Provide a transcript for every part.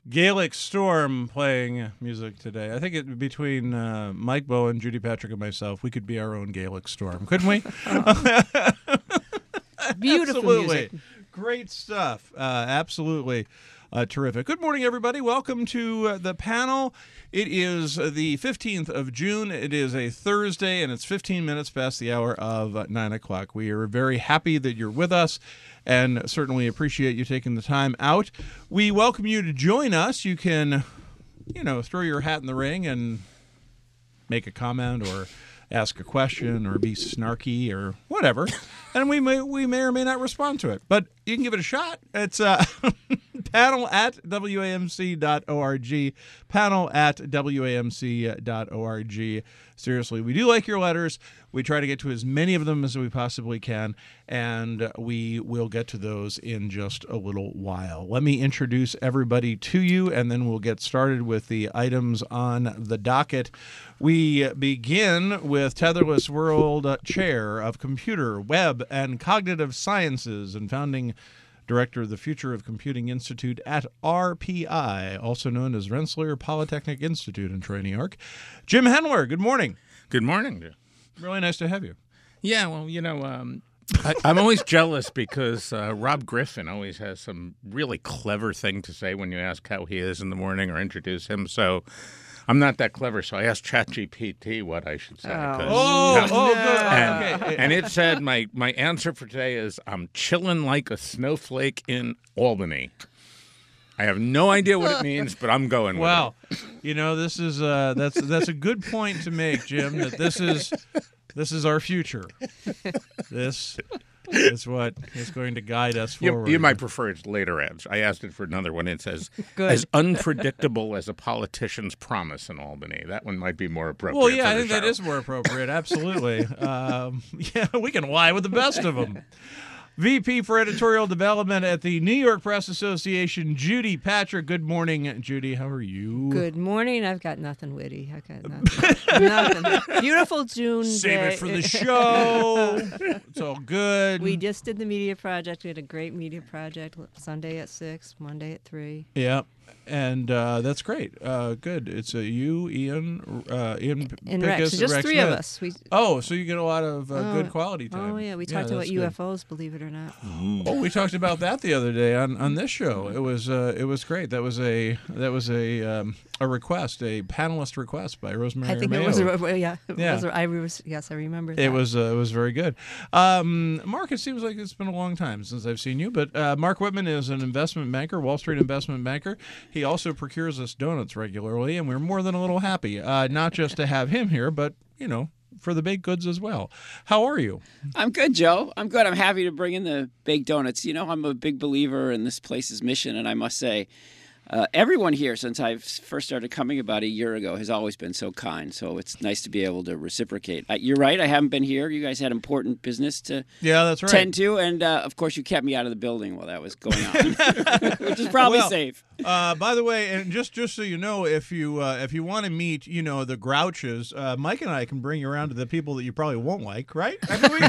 Gaelic Storm playing music today. I think between Mike Bowen, Judy Patrick, and myself, we could be our own Gaelic Storm, couldn't we? Beautiful Absolutely. music. Great stuff. Absolutely terrific. Good morning, everybody. Welcome to the panel. It is the 15th of June. It is a Thursday, and it's 15 minutes past the hour of 9 o'clock. We are very happy that you're with us and certainly appreciate you taking the time out. We welcome you to join us. You can, throw your hat in the ring and make a comment or ask a question or be snarky or whatever, and we may or may not respond to it, but you can give it a shot. It's panel at WAMC.org, panel at WAMC.org. Seriously, we do like your letters. We try to get to as many of them as we possibly can, and we will get to those in just a little while. Let me introduce everybody to you, and then we'll get started with the items on the docket. We begin with Tetherless World Chair of Computer, Web, and Cognitive Sciences and founding Director of the Future of Computing Institute at RPI, also known as Rensselaer Polytechnic Institute in Troy, New York. Jim Hendler, good morning. Good morning. Really nice to have you. Yeah, well, I'm always jealous because Rob Griffin always has some really clever thing to say when you ask how he is in the morning or introduce him. So I'm not that clever, so I asked ChatGPT what I should say. Good. And it said my answer for today is I'm chilling like a snowflake in Albany. I have no idea what it means, but I'm going with it. Wow. This is that's a good point to make, Jim, that this is our future. This is what is going to guide us forward. You might prefer its later edge. I asked it for another one. It says, Good. as unpredictable as a politician's promise in Albany. That one might be more appropriate. Well, yeah, for I the think that show. is more appropriate. Absolutely. We can lie with the best of them. VP for Editorial Development at the New York Press Association, Judy Patrick. Good morning, Judy. How are you? Good morning. I've got nothing witty. I've got nothing. Beautiful June Save day. it for the show. It's all good. We just did the media project. We had a great media project. Sunday at 6, Monday at 3. Yeah, and that's great. Good. It's you, Ian And Pickus, Rex. Just Rex three Smith. of us. So you get a lot of good quality time. Oh, yeah. We talked about that's good. UFOs, believe it or not. Oh, we talked about that the other day on this show. It was great. That was a request, a panelist request by Rosemary. I think Mayo. it was. Yeah. Yeah. Yes, I remember that. It was very good. Mark, it seems like it's been a long time since I've seen you, but Mark Whitman is an investment banker, Wall Street investment banker. He also procures us donuts regularly, and we're more than a little happy, not just to have him here, but for the baked goods as well. How are you? I'm good, Joe. I'm good. I'm happy to bring in the baked donuts. I'm a big believer in this place's mission, and I must say, everyone here, since I first started coming about a year ago, has always been so kind. So it's nice to be able to reciprocate. You're right. I haven't been here. You guys had important business to that's right. tend to. And, of course, you kept me out of the building while that was going on, which is probably safe. By the way, and just so you know, if you want to meet, the grouches, Mike and I can bring you around to the people that you probably won't like, right?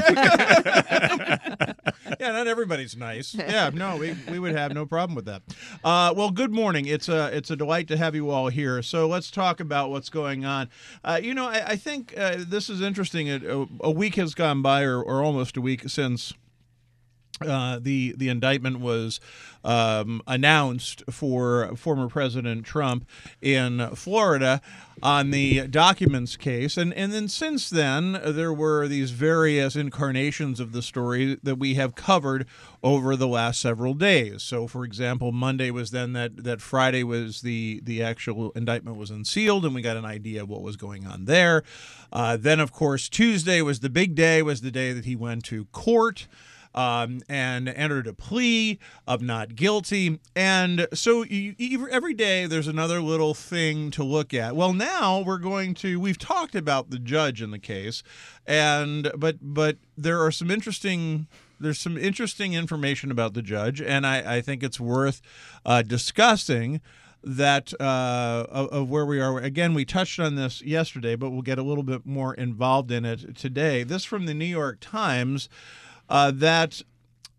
Yeah, not everybody's nice. Yeah, no, we would have no problem with that. Well, good morning. It's a delight to have you all here. So let's talk about what's going on. I think this is interesting. A week has gone by, or almost a week since the indictment was announced for former President Trump in Florida on the documents case. And then since then, there were these various incarnations of the story that we have covered over the last several days. So, for example, Monday was then that Friday was the actual indictment was unsealed, and we got an idea of what was going on there. Then, of course, Tuesday was the big day, was the day that he went to court. And entered a plea of not guilty. And so every day there's another little thing to look at. Well, now we've talked about the judge in the case, but there's some interesting information about the judge, and I think it's worth discussing that of where we are. Again, we touched on this yesterday, but we'll get a little bit more involved in it today. This from the New York Times. That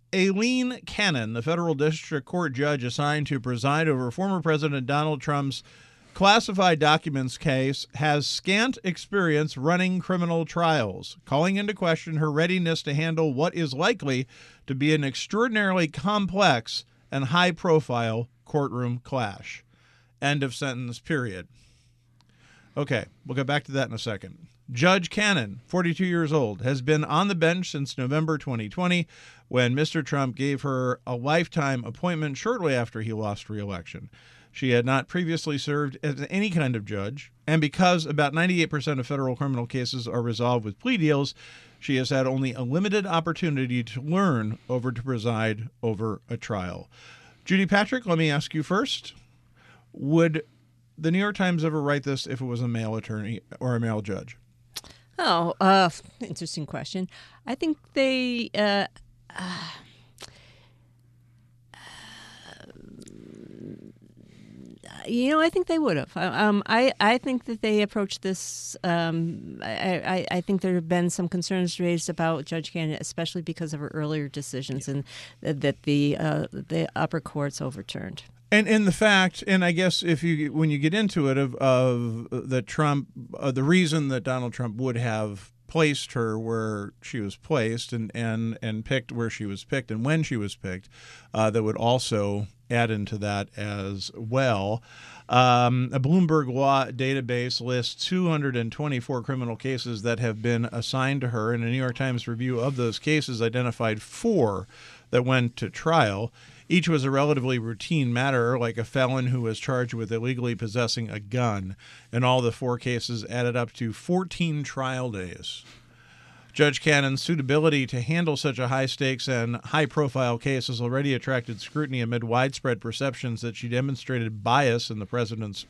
Aileen Cannon, the federal district court judge assigned to preside over former President Donald Trump's classified documents case, has scant experience running criminal trials, calling into question her readiness to handle what is likely to be an extraordinarily complex and high-profile courtroom clash. End of sentence, period. Okay, we'll get back to that in a second. Judge Cannon, 42 years old, has been on the bench since November 2020 when Mr. Trump gave her a lifetime appointment shortly after he lost re-election. She had not previously served as any kind of judge, and because about 98% of federal criminal cases are resolved with plea deals, she has had only a limited opportunity to learn to preside over a trial. Judy Patrick, let me ask you first. Would the New York Times ever write this if it was a male attorney or a male judge? Oh, interesting question. I think they, I think they would have. I think that they approached this. I think there have been some concerns raised about Judge Cannon, especially because of her earlier decisions, and that the upper courts overturned. And the fact, and I guess when you get into it, of the Trump, the reason that Donald Trump would have placed her where she was placed and picked where she was picked and when she was picked, that would also add into that as well. A Bloomberg Law database lists 224 criminal cases that have been assigned to her, and a New York Times review of those cases identified 4 that went to trial. Each was a relatively routine matter, like a felon who was charged with illegally possessing a gun. And all the 4 cases added up to 14 trial days. Judge Cannon's suitability to handle such a high-stakes and high-profile case has already attracted scrutiny amid widespread perceptions that she demonstrated bias in the president's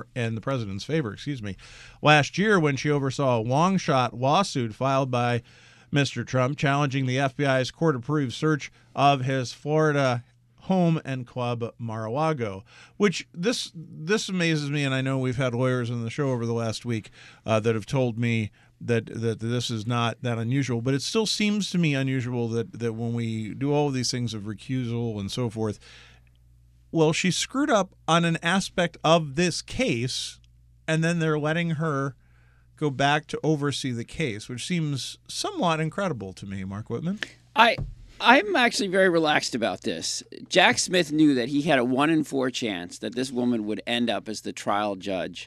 favor. Last year, when she oversaw a long-shot lawsuit filed by Mr. Trump challenging the FBI's court-approved search of his Florida home and club Mar-a-Lago, which this amazes me, and I know we've had lawyers on the show over the last week that have told me that this is not that unusual, but it still seems to me unusual that when we do all of these things of recusal and so forth, well, she screwed up on an aspect of this case, and then they're letting her go back to oversee the case, which seems somewhat incredible to me, Mark Whitman. I'm actually very relaxed about this. Jack Smith knew that he had a 1 in 4 chance that this woman would end up as the trial judge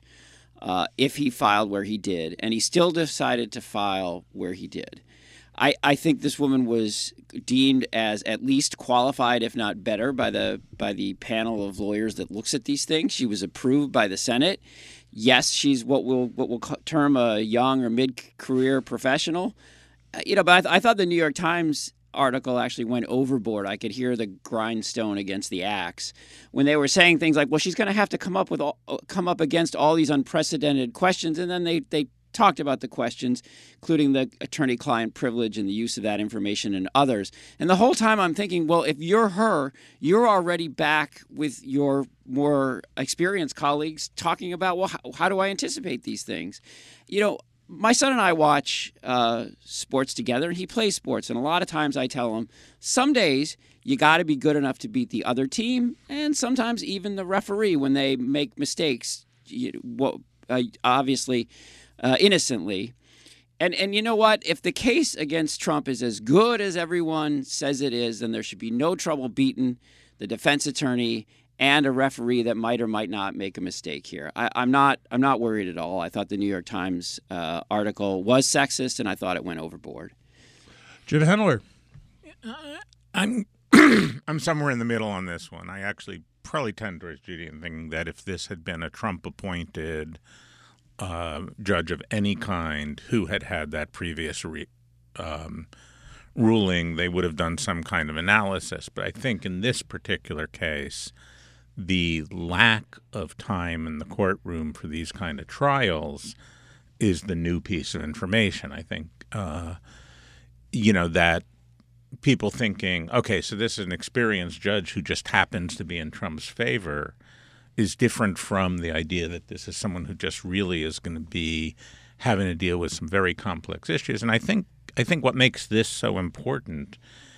if he filed where he did, and he still decided to file where he did. I think this woman was deemed as at least qualified, if not better, by the panel of lawyers that looks at these things. She was approved by the Senate. Yes, she's what we'll term a young or mid-career professional. But I thought the New York Times article actually went overboard. I could hear the grindstone against the axe when they were saying things like, well, she's going to have to come up against all these unprecedented questions. And then they talked about the questions, including the attorney-client privilege and the use of that information and others. And the whole time I'm thinking, well, if you're her, you're already back with your more experienced colleagues talking about, well, how do I anticipate these things? My son and I watch sports together, and he plays sports. And a lot of times I tell him, some days you got to be good enough to beat the other team, and sometimes even the referee when they make mistakes, obviously innocently. And you know what? If the case against Trump is as good as everyone says it is, then there should be no trouble beating the defense attorney and a referee that might or might not make a mistake here. I'm not worried at all. I thought the New York Times article was sexist, and I thought it went overboard. Jim Hendler. I'm somewhere in the middle on this one. I actually probably tend towards Judy in thinking that if this had been a Trump-appointed judge of any kind who had that previous ruling, they would have done some kind of analysis. But I think in this particular case, the lack of time in the courtroom for these kind of trials is the new piece of information. I think, that people thinking, okay, so this is an experienced judge who just happens to be in Trump's favor is different from the idea that this is someone who just really is going to be having to deal with some very complex issues. And I think what makes this so important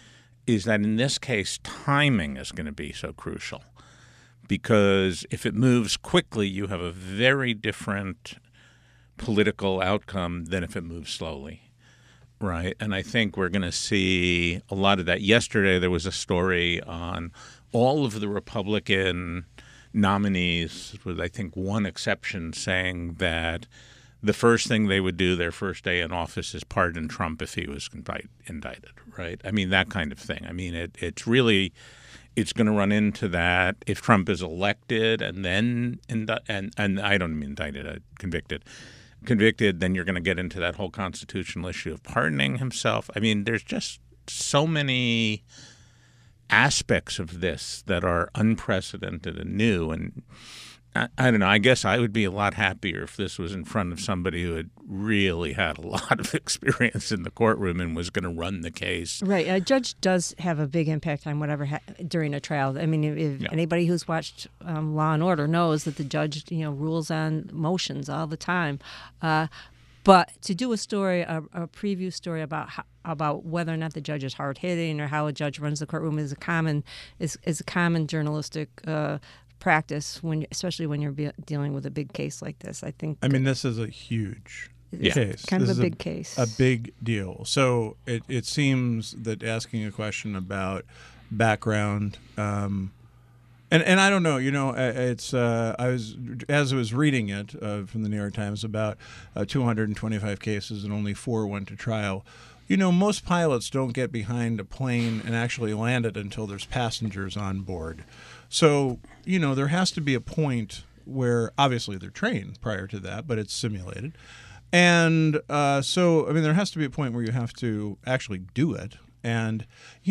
is that in this case, timing is going to be so crucial. Because if it moves quickly, you have a very different political outcome than if it moves slowly, right? And I think we're going to see a lot of that. Yesterday, there was a story on all of the Republican nominees, with I think one exception, saying that the first thing they would do their first day in office is pardon Trump if he was indicted, right? I mean, that kind of thing. I mean, it's really... It's going to run into that if Trump is elected and then and I don't mean indicted, convicted, then you're going to get into that whole constitutional issue of pardoning himself. I mean, there's just so many aspects of this that are unprecedented and new. And I don't know. I guess I would be a lot happier if this was in front of somebody who had really had a lot of experience in the courtroom and was going to run the case. Right. A judge does have a big impact on whatever during a trial. I mean, if anybody who's watched Law and Order knows that the judge, rules on motions all the time. But to do a story, a preview story about whether or not the judge is hard hitting or how a judge runs the courtroom is a common journalistic practice, especially when you're dealing with a big case like this. I think. I mean, this is a huge case. Kind of this a big case. A big deal. So it seems that asking a question about background, and I don't know. It's I was reading it from the New York Times about 225 cases and only 4 went to trial. Most pilots don't get behind a plane and actually land it until there's passengers on board. So, there has to be a point where obviously they're trained prior to that, but it's simulated. And so, I mean, there has to be a point where you have to actually do it. And,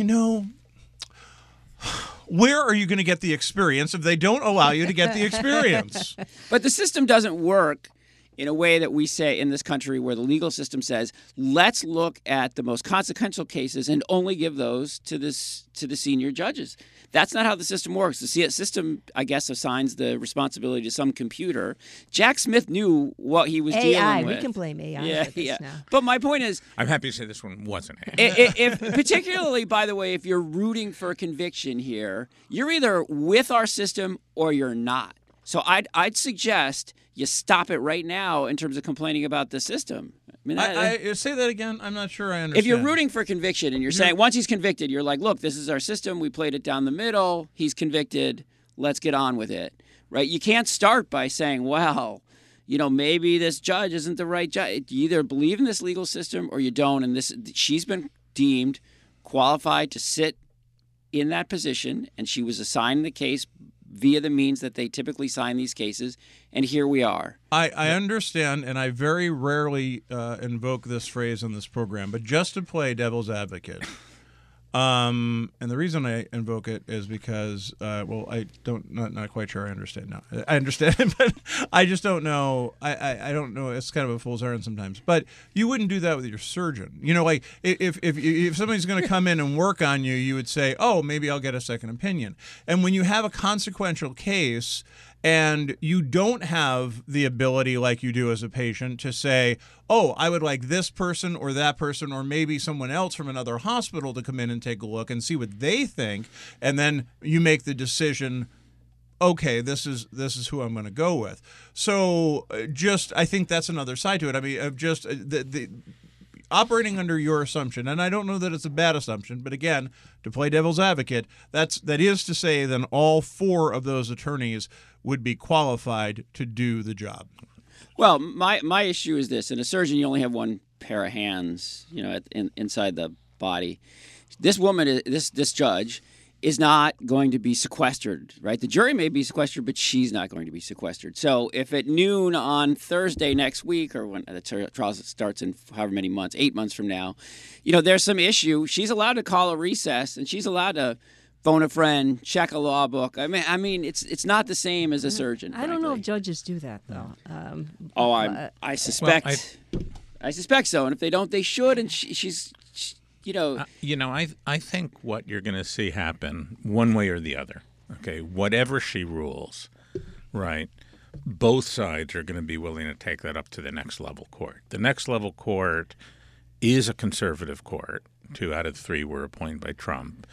where are you going to get the experience if they don't allow you to get the experience? But the system doesn't work in a way that we say in this country where the legal system says, let's look at the most consequential cases and only give those to the senior judges. That's not how the system works. The system, I guess, assigns the responsibility to some computer. Jack Smith knew what he was dealing with. We can blame AI. Yeah. But my point is, I'm happy to say this one wasn't AI. if particularly, by the way, if you're rooting for a conviction here, you're either with our system or you're not. So I'd suggest you stop it right now in terms of complaining about the system. I mean, say that again. I'm not sure I understand. If you're rooting for conviction and you're saying once he's convicted, you're like, look, this is our system. We played it down the middle. He's convicted. Let's get on with it, right? You can't start by saying, well, maybe this judge isn't the right judge. You either believe in this legal system or you don't. And she's been deemed qualified to sit in that position, and she was assigned the case via the means that they typically sign these cases, and here we are. I understand, and I very rarely invoke this phrase on this program, but just to play devil's advocate, and the reason I invoke it is because, not quite sure I understand now. I understand, but I just don't know. I don't know. It's kind of a fool's errand sometimes. But you wouldn't do that with your surgeon. Like if somebody's going to come in and work on you, you would say, oh, maybe I'll get a second opinion. And when you have a consequential case and you don't have the ability like you do as a patient to say, oh, I would like this person or that person or maybe someone else from another hospital to come in and take a look and see what they think, and then you make the decision, okay, this is who I'm going to go with. So I think that's another side to it. I mean, the operating under your assumption, and I don't know that it's a bad assumption, but again, to play devil's advocate, that is to say then all 4 of those attorneys would be qualified to do the job. Well, my issue is this: in a surgeon, you only have one pair of hands, inside the body. This woman, this judge, is not going to be sequestered, right? The jury may be sequestered, but she's not going to be sequestered. So if at noon on Thursday next week, or when the trial starts in however many months, 8 months from now, there's some issue, she's allowed to call a recess, and she's allowed to phone a friend, check a law book. I mean, it's not the same as a surgeon. I don't know if judges do that though. I suspect. I suspect so, and if they don't, they should. And she's. I think what you're going to see happen one way or the other, okay, whatever she rules, right, both sides are going to be willing to take that up to the next level court. The next level court is a conservative court, 2 out of 3 were appointed by Trump.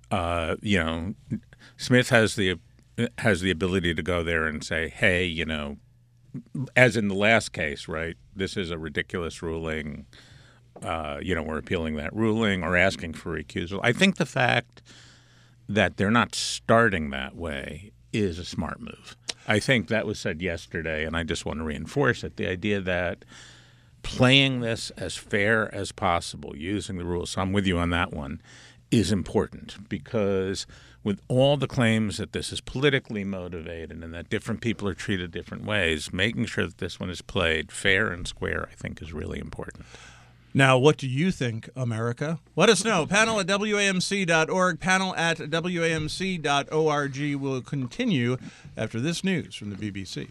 Smith has the ability to go there and say, hey, as in the last case, right, this is a ridiculous ruling. We're appealing that ruling or asking for recusal. I think the fact that they're not starting that way is a smart move. I think that was said yesterday, and I just want to reinforce it. The idea that playing this as fair as possible, using the rules, so I'm with you on that one, is important because with all the claims that this is politically motivated and that different people are treated different ways, making sure that this one is played fair and square, I think, is really important. Now, what do you think, America? Let us know. Panel at WAMC.org, panel at WAMC.org will continue after this news from the BBC.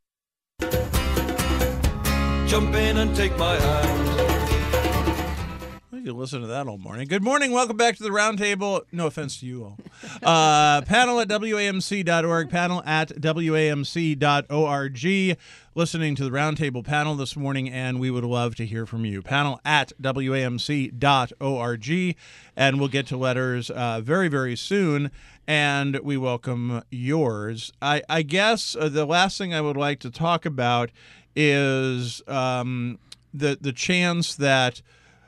Jump in and take my hand. You can listen to that all morning. Good morning. Welcome back to the Roundtable. No offense to you all. Panel at WAMC.org, panel at WAMC.org. Listening to the Roundtable panel this morning, and we would love to hear from you. Panel at WAMC.org. And we'll get to letters very, very soon, and we welcome yours. I guess the last thing I would like to talk about is the chance that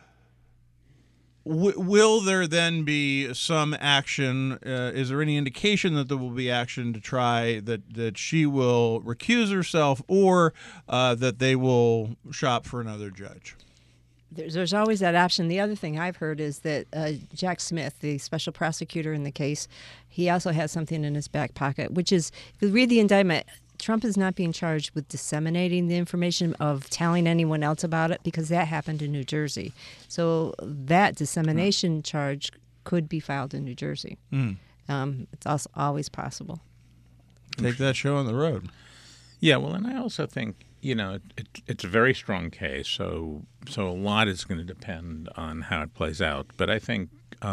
will there then be some action? Is there any indication that there will be action to try that she will recuse herself or that they will shop for another judge? There's always that option. The other thing I've heard is that Jack Smith, the special prosecutor in the case, he also has something in his back pocket, which is, if you read the indictment, Trump is not being charged with disseminating the information of telling anyone else about it because that happened in New Jersey. So that dissemination charge could be filed in New Jersey. It's also always possible. Take that show on the road. Yeah, well, and I also think, it's a very strong case, so a lot is going to depend on how it plays out. But I think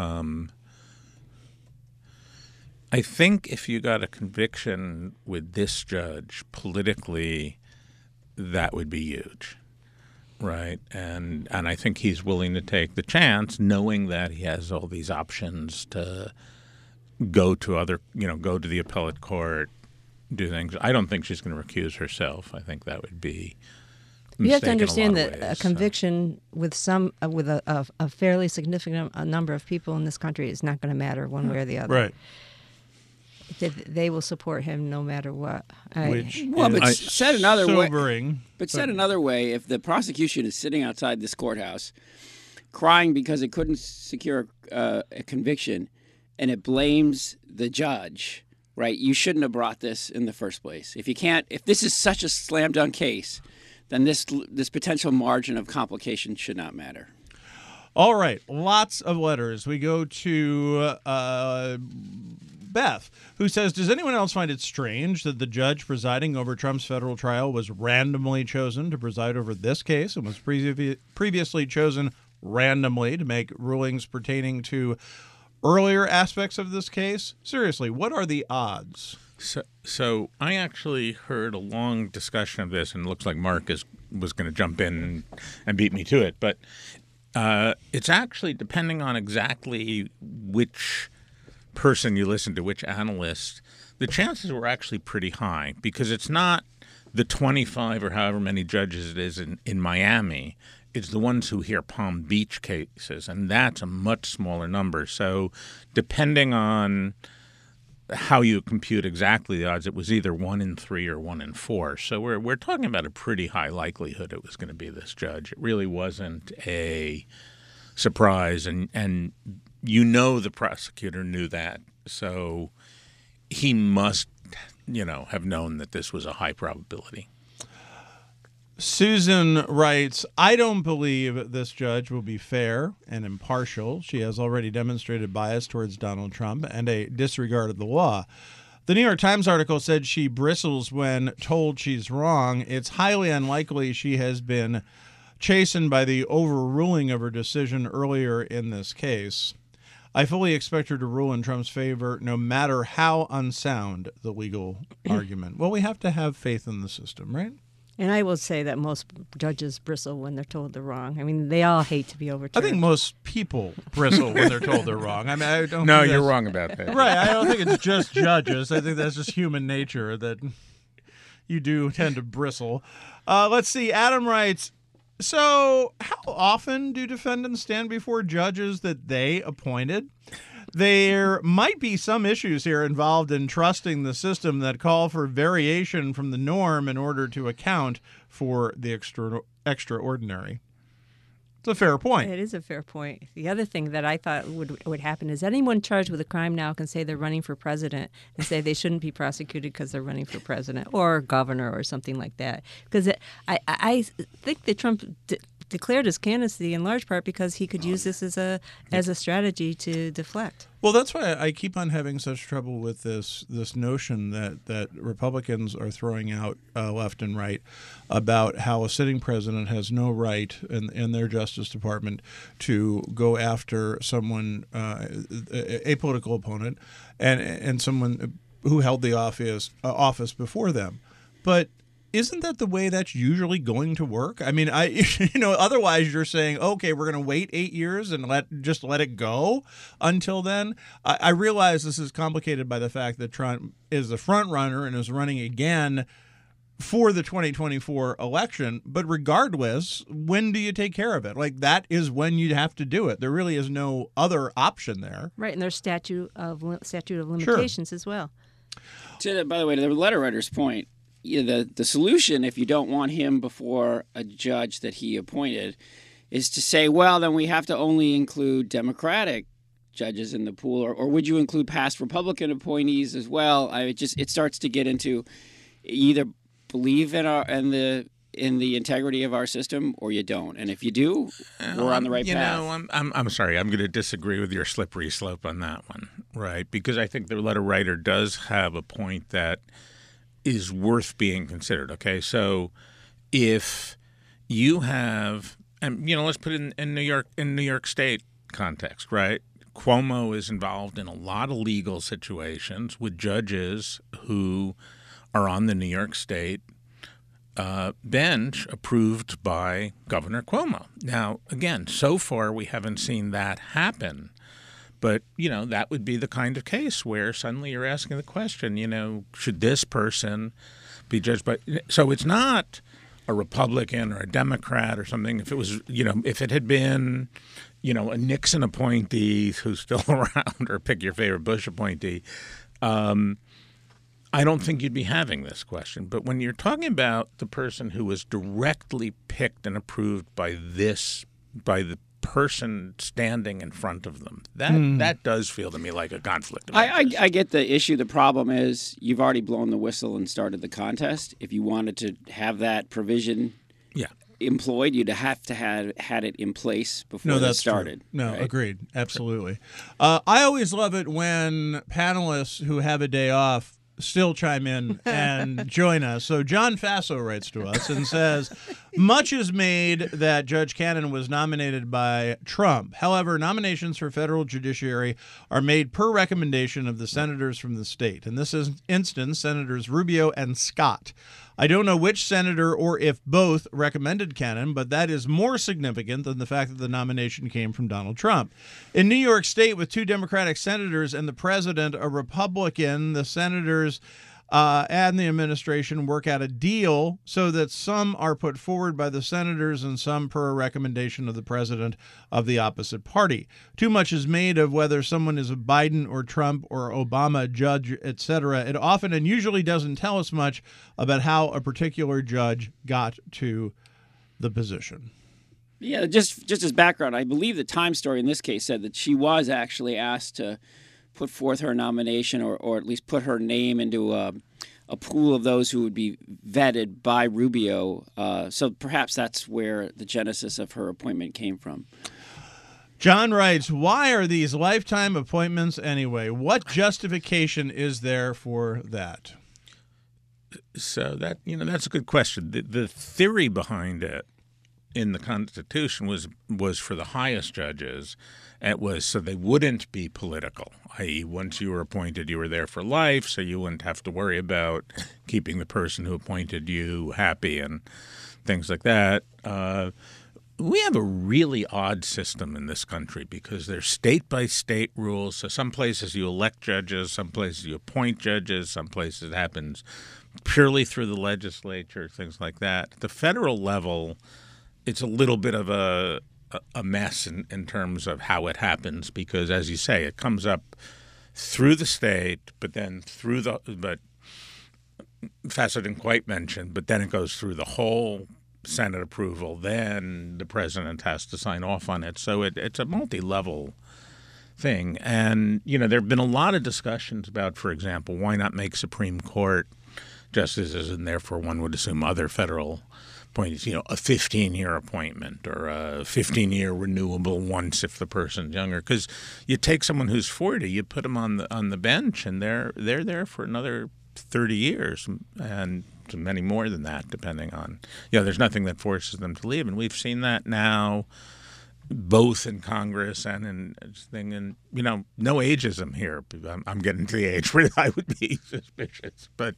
if you got a conviction with this judge politically, that would be huge, right? And I think he's willing to take the chance, knowing that he has all these options to go to go to the appellate court, do things. I don't think she's going to recuse herself. I think that would be a you have to mistake in understand a lot of that ways, a conviction with a fairly significant number of people in this country is not going to matter one way or the other. Right. They will support him no matter what. Said another sobering. way. But said another way, if the prosecution is sitting outside this courthouse, crying because it couldn't secure a conviction, and it blames the judge, right? You shouldn't have brought this in the first place. If this is such a slam dunk case, then this potential margin of complication should not matter. All right, lots of letters. We go to Beth, who says, does anyone else find it strange that the judge presiding over Trump's federal trial was randomly chosen to preside over this case and was previously chosen randomly to make rulings pertaining to earlier aspects of this case? Seriously, what are the odds? So I actually heard a long discussion of this, and it looks like Mark was going to jump in and beat me to it. But it's actually depending on exactly which person you listen to, which analyst, the chances were actually pretty high because it's not the 25 or however many judges it is in Miami. It's the ones who hear Palm Beach cases, and that's a much smaller number. So depending on how you compute exactly the odds, it was either 1 in 3 or 1 in 4. So we're talking about a pretty high likelihood it was going to be this judge. It really wasn't a surprise, and the prosecutor knew that. So he must, have known that this was a high probability. Susan writes, I don't believe this judge will be fair and impartial. She has already demonstrated bias towards Donald Trump and a disregard of the law. The New York Times article said she bristles when told she's wrong. It's highly unlikely she has been chastened by the overruling of her decision earlier in this case. I fully expect her to rule in Trump's favor, no matter how unsound the legal argument. Well, we have to have faith in the system, right? And I will say that most judges bristle when they're told they're wrong. I mean, they all hate to be overturned. I think most people bristle when they're told they're wrong. I mean, I don't. No, think you're that's- wrong about that. Right. I don't think it's just judges. I think that's just human nature that you do tend to bristle. Let's see. Adam writes, so how often do defendants stand before judges that they appointed? There might be some issues here involved in trusting the system that call for variation from the norm in order to account for the extraordinary. It's a fair point. It is a fair point. The other thing that I thought would happen is anyone charged with a crime now can say they're running for president and say they shouldn't be prosecuted because they're running for president or governor or something like that. Because I think that Trump declared his candidacy in large part because he could use this as a strategy to deflect. Well, that's why I keep on having such trouble with this notion that Republicans are throwing out left and right about how a sitting president has no right in their Justice Department to go after someone, a political opponent, and someone who held the office before them. But isn't that the way that's usually going to work? I mean, otherwise you're saying, okay, we're going to wait 8 years and let it go until then. I realize this is complicated by the fact that Trump is the front runner and is running again for the 2024 election. But regardless, when do you take care of it? Like, that is when you have to do it. There really is no other option there. Right, and there's statute of limitations as well. By the way, to the letter writer's point, the solution, if you don't want him before a judge that he appointed, is to say, well, then we have to only include Democratic judges in the pool, or would you include past Republican appointees as well? It starts to get into either believe in the integrity of our system or you don't, and if you do, we're on the right path. I'm sorry, I'm going to disagree with your slippery slope on that one, right? Because I think the letter writer does have a point that is worth being considered. Okay, so if you have, and let's put it in New York State context, right? Cuomo is involved in a lot of legal situations with judges who are on the New York State bench approved by Governor Cuomo. Now, again, so far we haven't seen that happen. But, that would be the kind of case where suddenly you're asking the question, should this person be judged by? So it's not a Republican or a Democrat or something. If it was, if it had been, a Nixon appointee who's still around, or pick your favorite Bush appointee, I don't think you'd be having this question. But when you're talking about the person who was directly picked and approved by the person standing in front of them, that does feel to me like a conflict of interest. I get the issue. The problem is you've already blown the whistle and started the contest. If you wanted to have that provision employed, you'd have to have had it in place before it started. True. No, right? Agreed. Absolutely. I always love it when panelists who have a day off still chime in and join us. So John Faso writes to us and says, much is made that Judge Cannon was nominated by Trump. However, nominations for federal judiciary are made per recommendation of the senators from the state. In this instance, Senators Rubio and Scott. I don't know which senator or if both recommended Cannon, but that is more significant than the fact that the nomination came from Donald Trump. In New York State, with 2 Democratic senators and the president a Republican, the senators and the administration work out a deal so that some are put forward by the senators and some per a recommendation of the president of the opposite party. Too much is made of whether someone is a Biden or Trump or Obama judge, etc. It often and usually doesn't tell us much about how a particular judge got to the position. Yeah, just as background, I believe the Times story in this case said that she was actually asked to put forth her nomination or at least put her name into a pool of those who would be vetted by Rubio. So perhaps that's where the genesis of her appointment came from. John writes, why are these lifetime appointments anyway? What justification is there for that? So that's a good question. The theory behind it in the Constitution was for the highest judges. It was so they wouldn't be political, i.e., once you were appointed, you were there for life, so you wouldn't have to worry about keeping the person who appointed you happy and things like that. We have a really odd system in this country because there's state-by-state rules. So some places you elect judges, some places you appoint judges, some places it happens purely through the legislature, things like that. At the federal level, it's a little bit of a mess in terms of how it happens because, as you say, it comes up through the state, but then but Faso didn't quite mention, but then it goes through the whole Senate approval, then the president has to sign off on it. So it's a multi-level thing. And, there have been a lot of discussions about, for example, why not make Supreme Court justices, and therefore one would assume other federal appointees, a 15-year appointment or a 15-year renewable once if the person's younger. Because you take someone who's 40, you put them on the bench, and they're there for another 30 years and many more than that, depending on, there's nothing that forces them to leave. And we've seen that now both in Congress and in thing. And, no ageism here. I'm getting to the age where I would be suspicious. But,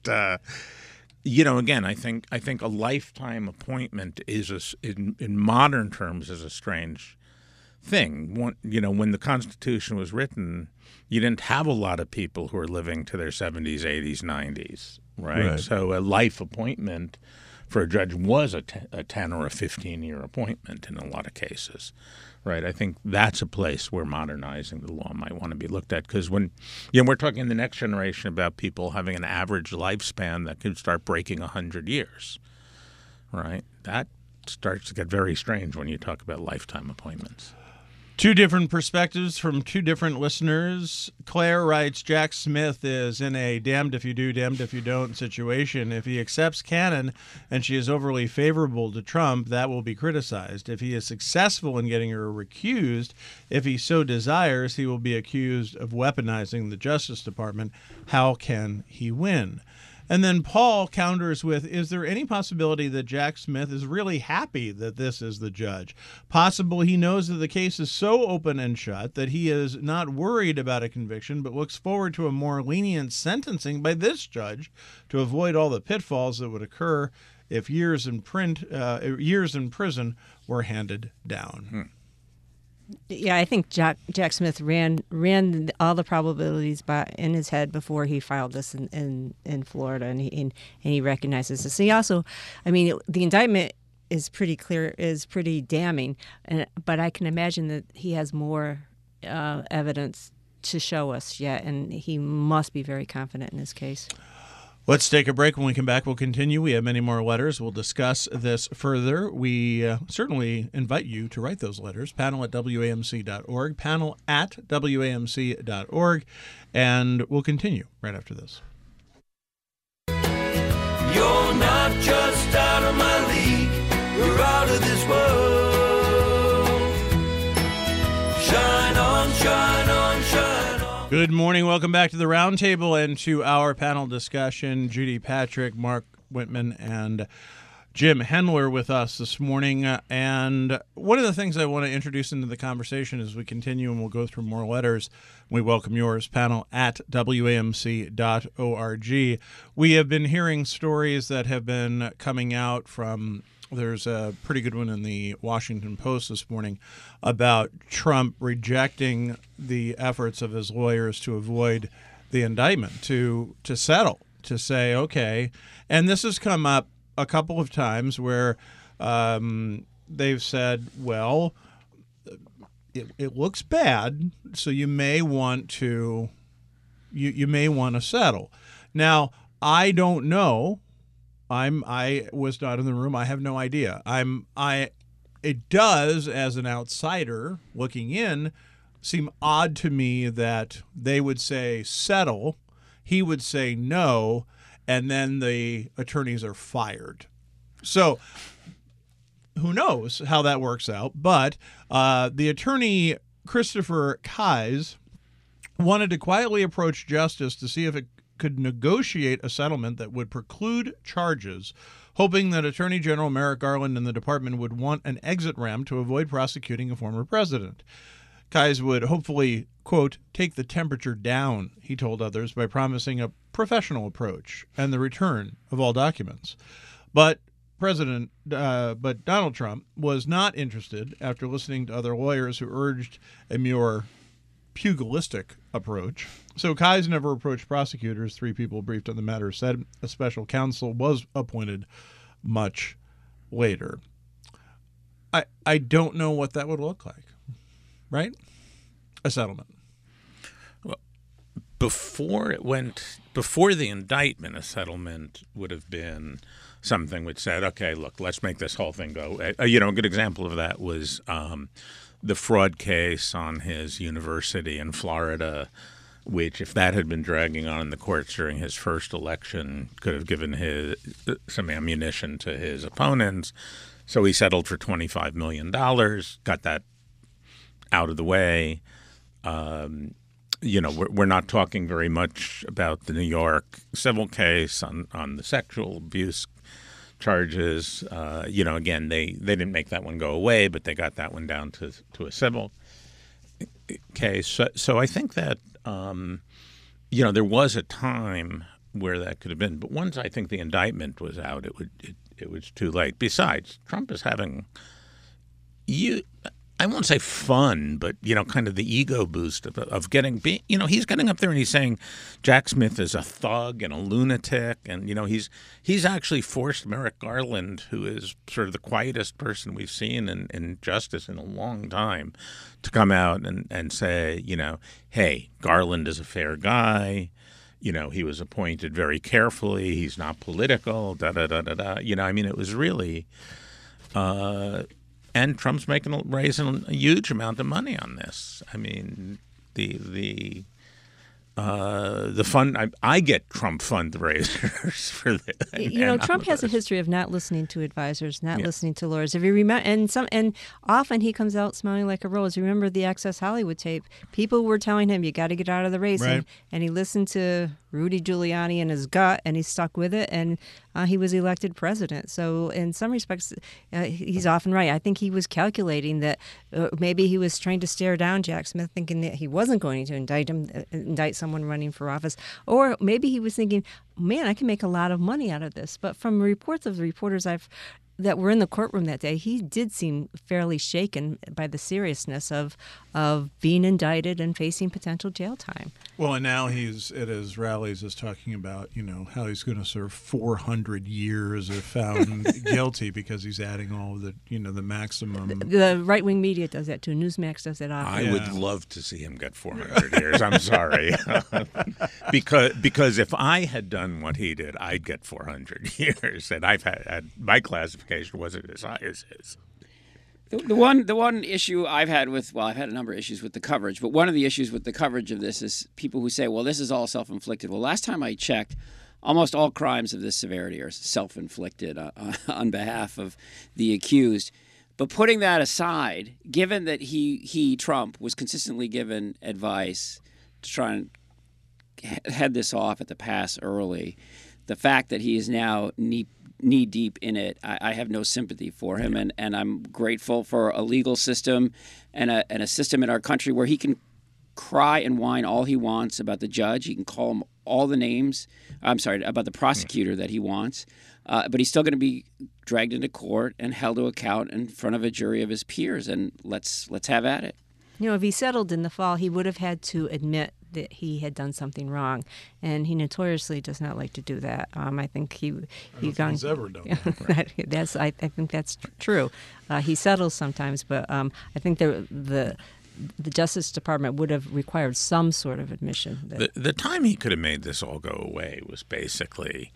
again, I think a lifetime appointment is, in modern terms, is a strange thing. When the Constitution was written, you didn't have a lot of people who were living to their 70s, 80s, 90s, right? So a life appointment for a judge was a 10 or a 15-year appointment in a lot of cases, right? I think that's a place where modernizing the law might want to be looked at because when we're talking in the next generation about people having an average lifespan that could start breaking 100 years, right? That starts to get very strange when you talk about lifetime appointments. Two different perspectives from two different listeners. Claire writes, Jack Smith is in a damned if you do, damned if you don't situation. If he accepts Cannon and she is overly favorable to Trump, that will be criticized. If he is successful in getting her recused, if he so desires, he will be accused of weaponizing the Justice Department. How can he win? And then Paul counters with, is there any possibility that Jack Smith is really happy that this is the judge? Possible he knows that the case is so open and shut that he is not worried about a conviction, but looks forward to a more lenient sentencing by this judge to avoid all the pitfalls that would occur if years in prison were handed down. Yeah, I think Jack Smith ran all the probabilities in his head before he filed this in Florida, and he recognizes this. He also, the indictment is pretty clear, is pretty damning, but I can imagine that he has more evidence to show us yet, and he must be very confident in his case. Let's take a break. When we come back, we'll continue. We have many more letters. We'll discuss this further. We certainly invite you to write those letters. panel@wamc.org, panel@wamc.org, and we'll continue right after this. You're not just out of my league, you're out of this world. Shine on, shine on, shine on. Good morning. Welcome back to the Roundtable and to our panel discussion. Judy Patrick, Mark Whitman, and Jim Hendler with us this morning. And one of the things I want to introduce into the conversation as we continue, and we'll go through more letters. We welcome yours, panel@wamc.org. We have been hearing stories that have been coming out from, there's a pretty good one in the Washington Post this morning about Trump rejecting the efforts of his lawyers to avoid the indictment, to settle, to say, okay. And this has come up a couple of times where they've said, well, it looks bad, so you may want to settle. Now, I don't know. I was not in the room. I have no idea. It does, as an outsider looking in, seem odd to me that they would say settle, he would say no, and then the attorneys are fired. So who knows how that works out? But the attorney, Christopher Kise, wanted to quietly approach justice to see if it could negotiate a settlement that would preclude charges, hoping that Attorney General Merrick Garland and the department would want an exit ramp to avoid prosecuting a former president. Kise would hopefully, quote, take the temperature down, he told others, by promising a professional approach and the return of all documents. But Donald Trump was not interested after listening to other lawyers who urged a more pugilistic approach. So Kise never approached prosecutors. 3 people briefed on the matter said a special counsel was appointed much later. I don't know what that would look like, right? A settlement. Well, before the indictment, a settlement would have been something which said, okay, look, let's make this whole thing go. A good example of that was the fraud case on his university in Florida, which, if that had been dragging on in the courts during his first election, could have given some ammunition to his opponents. So he settled for $25 million, got that out of the way. We're not talking very much about the New York civil case on the sexual abuse charges. Again, they didn't make that one go away, but they got that one down to a civil case. So I think that there was a time where that could have been, but once I think the indictment was out, it was too late. Besides, Trump is having I won't say fun, but, kind of the ego boost of he's getting up there and he's saying Jack Smith is a thug and a lunatic. And, he's actually forced Merrick Garland, who is sort of the quietest person we've seen in justice in a long time, to come out and say, hey, Garland is a fair guy. He was appointed very carefully. He's not political, da-da-da-da-da. It was really and Trump's raising a huge amount of money on this. I mean, the fund I get Trump fundraisers for this. Trump has a history of not listening to advisors, not listening to lawyers. If you remember, and often he comes out smelling like a rose. Remember the Access Hollywood tape? People were telling him you got to get out of the race, right. and he listened to Rudy Giuliani and his gut, and he stuck with it, and he was elected president. So in some respects, he's often right. I think he was calculating that maybe he was trying to stare down Jack Smith, thinking that he wasn't going to indict someone running for office. Or maybe he was thinking, man, I can make a lot of money out of this. But from reports of the reporters that were in the courtroom that day, he did seem fairly shaken by the seriousness of being indicted and facing potential jail time. Well, and now he's at his rallies is talking about, how he's going to serve 400 years if found guilty because he's adding all of the, the maximum. The right-wing media does that too. Newsmax does that often. I would love to see him get 400 years. I'm sorry. because if I had done what he did, I'd get 400 years. And I've had my classification wasn't as high as his. The one issue I've had I've had a number of issues with the coverage, but one of the issues with the coverage of this is people who say, well, this is all self-inflicted. Well, last time I checked, almost all crimes of this severity are self-inflicted on behalf of the accused. But putting that aside, given that Trump, was consistently given advice to try and head this off at the pass early, the fact that he is now knee deep in it, I have no sympathy for him, and I'm grateful for a legal system and a system in our country where he can cry and whine all he wants about the judge. He can call him all the names. I'm sorry, about the prosecutor that he wants, but he's still going to be dragged into court and held to account in front of a jury of his peers. And let's have at it. If he settled in the fall, he would have had to admit that he had done something wrong, and he notoriously does not like to do that. I think he's ever done that. Right? I think that's true. He settles sometimes, but I think the Justice Department would have required some sort of admission. The time he could have made this all go away was basically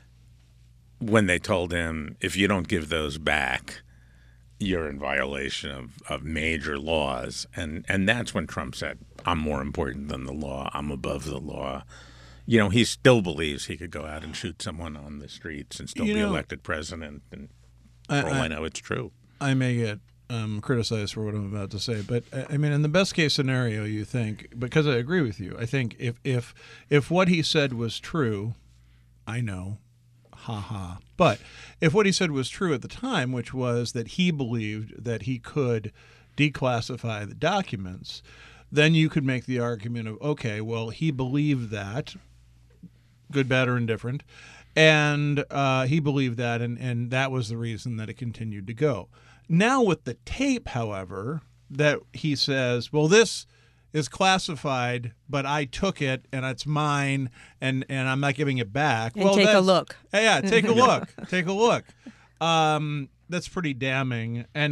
when they told him, if you don't give those back, you're in violation of major laws. And that's when Trump said, I'm more important than the law. I'm above the law. He still believes he could go out and shoot someone on the streets and still be elected president. And for all I know, it's true. I may get criticized for what I'm about to say, but I mean, in the best case scenario, you think, because I agree with you, I think if what he said was true, I know, ha. But if what he said was true at the time, which was that he believed that he could declassify the documents, then you could make the argument of, okay, well, he believed that, good, bad, or indifferent, and he believed that, and that was the reason that it continued to go. Now with the tape, however, that he says, well, this is classified, but I took it, and it's mine, and I'm not giving it back. And take a look. Yeah, take a look. Take a look. That's pretty damning, and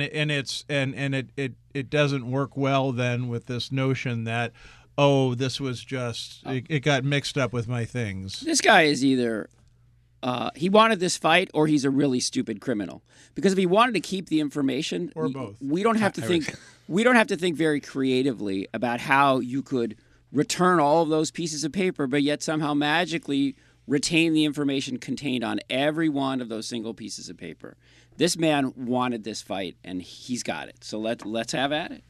it doesn't work well then with this notion that, oh, this was just it got mixed up with my things. This guy is either he wanted this fight or he's a really stupid criminal. Because if he wanted to keep the information, or both, we don't have to think. We don't have to think very creatively about how you could return all of those pieces of paper, but yet somehow magically retain the information contained on every one of those single pieces of paper. This man wanted this fight, and he's got it. So let's have at it.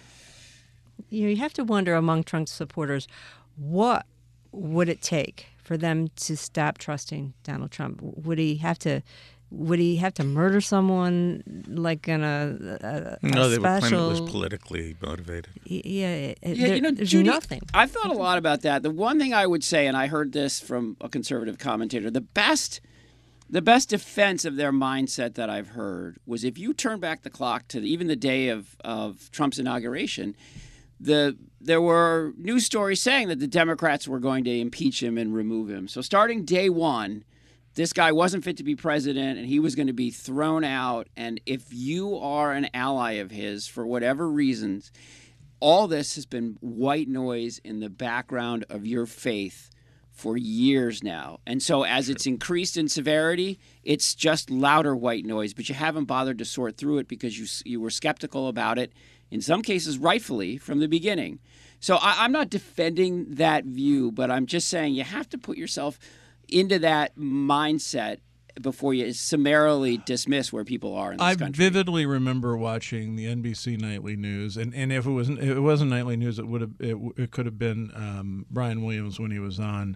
You have to wonder among Trump supporters, what would it take for them to stop trusting Donald Trump? Would he have to murder someone, like in a no, they special... would claim it was politically motivated. There's Judy, nothing. I've thought a lot about that. The one thing I would say, and I heard this from a conservative commentator, the best defense of their mindset that I've heard was if you turn back the clock to even the day of Trump's inauguration, there were news stories saying that the Democrats were going to impeach him and remove him. So starting day one, this guy wasn't fit to be president, and he was going to be thrown out. And if you are an ally of his, for whatever reasons, all this has been white noise in the background of your faith for years now. And so as it's increased in severity, it's just louder white noise, but you haven't bothered to sort through it because you were skeptical about it, in some cases rightfully, from the beginning. So I'm not defending that view, but I'm just saying you have to put yourself into that mindset before you summarily dismiss where people are in this country. I vividly remember watching the NBC Nightly News, and if it wasn't Nightly News, it could have been Brian Williams when he was on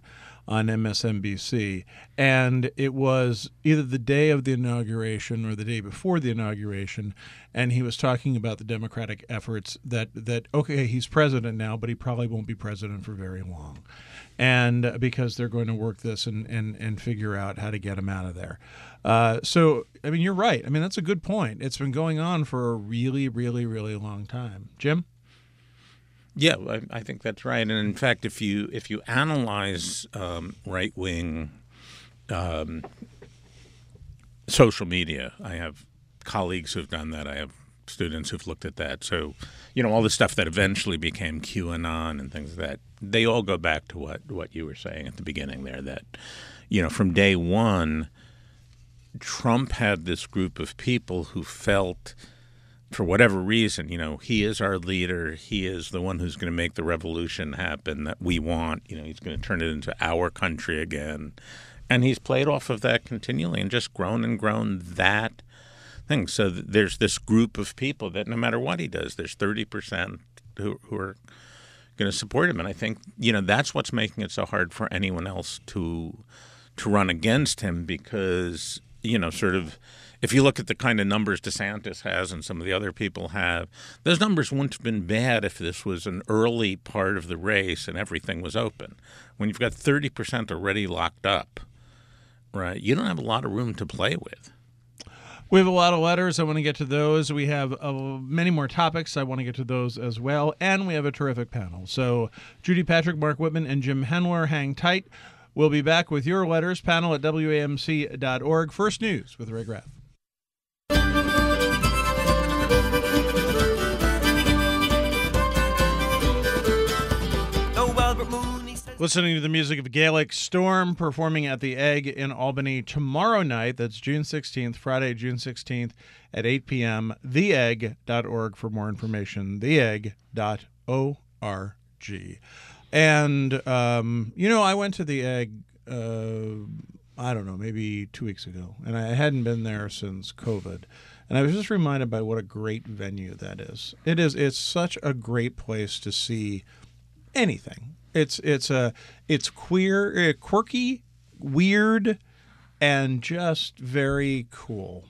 MSNBC, and it was either the day of the inauguration or the day before the inauguration, and he was talking about the Democratic efforts that okay, he's president now, but he probably won't be president for very long. And because they're going to work this and figure out how to get him out of there. So, I mean, you're right. I mean, that's a good point. It's been going on for a really, really, really long time. Jim? Yeah, I think that's right. And in fact, if you analyze right-wing social media, I have colleagues who've done that. I have students who've looked at that. So, all the stuff that eventually became QAnon and things like that, they all go back to what you were saying at the beginning there, that, from day one, Trump had this group of people who felt, for whatever reason, he is our leader. He is the one who's going to make the revolution happen that we want. He's going to turn it into our country again. And he's played off of that continually and just grown that thing. So there's this group of people that no matter what he does, there's 30% who are going to support him. And I think, that's what's making it so hard for anyone else to run against him because, sort of, if you look at the kind of numbers DeSantis has and some of the other people have, those numbers wouldn't have been bad if this was an early part of the race and everything was open. When you've got 30% already locked up, right, you don't have a lot of room to play with. We have a lot of letters. I want to get to those. We have many more topics. I want to get to those as well. And we have a terrific panel. So Judy Patrick, Mark Whitman, and Jim Henler, hang tight. We'll be back with your letters. Panel at WAMC.org. First News with Ray Graff. Listening to the music of Gaelic Storm performing at the Egg in Albany tomorrow night. That's June 16th, Friday, June 16th at 8 p.m. theegg.org for more information. theegg.org. And, I went to the Egg I don't know, maybe 2 weeks ago, and I hadn't been there since COVID. And I was just reminded by what a great venue that is. It's such a great place to see anything. It's queer, quirky, weird, and just very cool.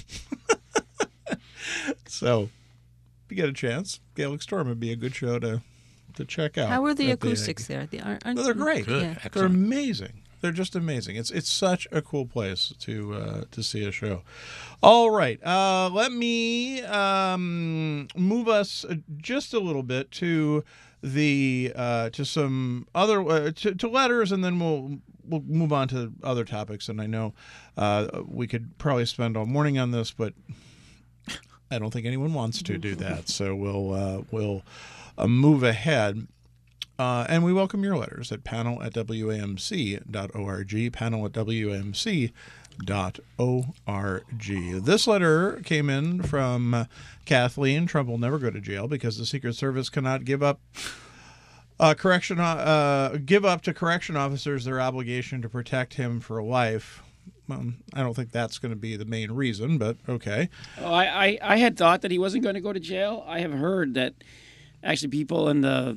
So, if you get a chance, Gaelic Storm would be a good show to check out. How are the at acoustics there? No, they're great. Good. Yeah. Excellent. They're amazing. They're just amazing. It's such a cool place to see a show. All right, let me move us just a little bit to the to some other to letters, and then we'll move on to other topics. And I know we could probably spend all morning on this, but I don't think anyone wants to do that. So we'll move ahead. And we welcome your letters at panel@wamc.org, panel@wamc.org. This letter came in from Kathleen. Trump will never go to jail because the Secret Service cannot give up to correction officers their obligation to protect him for life. I don't think that's going to be the main reason, but okay. Oh, I had thought that he wasn't going to go to jail. I have heard that actually people in the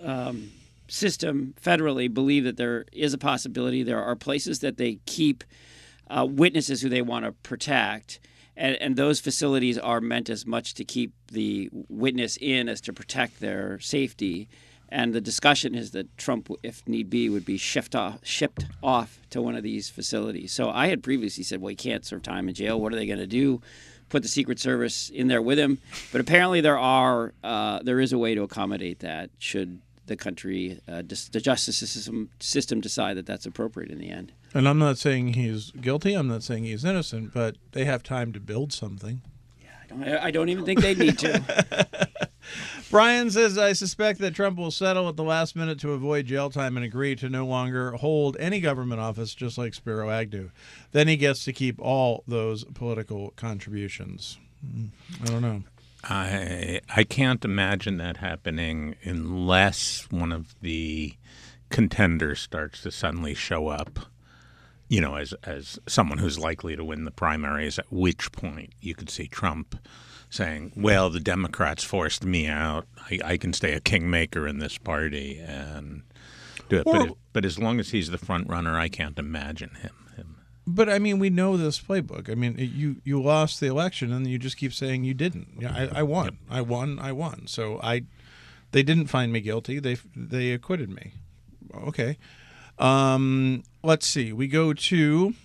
system federally believe that there is a possibility. There are places that they keep witnesses who they want to protect, and those facilities are meant as much to keep the witness in as to protect their safety. And the discussion is that Trump, if need be, would be shipped off to one of these facilities. So I had previously said, well, he can't serve time in jail. What are they going to do? Put the Secret Service in there with him? But apparently there is a way to accommodate that should the country, the justice system decide that that's appropriate in the end. And I'm not saying he's guilty. I'm not saying he's innocent, but they have time to build something. Yeah, I don't even think they need to. Brian says, I suspect that Trump will settle at the last minute to avoid jail time and agree to no longer hold any government office, just like Spiro Agnew. Then he gets to keep all those political contributions. I don't know. I can't imagine that happening unless one of the contenders starts to suddenly show up, you know, as someone who's likely to win the primaries, at which point you could see Trump saying, well, the Democrats forced me out. I can stay a kingmaker in this party and do it. But as long as he's the front runner, I can't imagine him. But, I mean, we know this playbook. I mean, you lost the election, and you just keep saying you didn't. Yeah, I won. Yep. I won. So they didn't find me guilty. They acquitted me. Okay. Let's see. We go to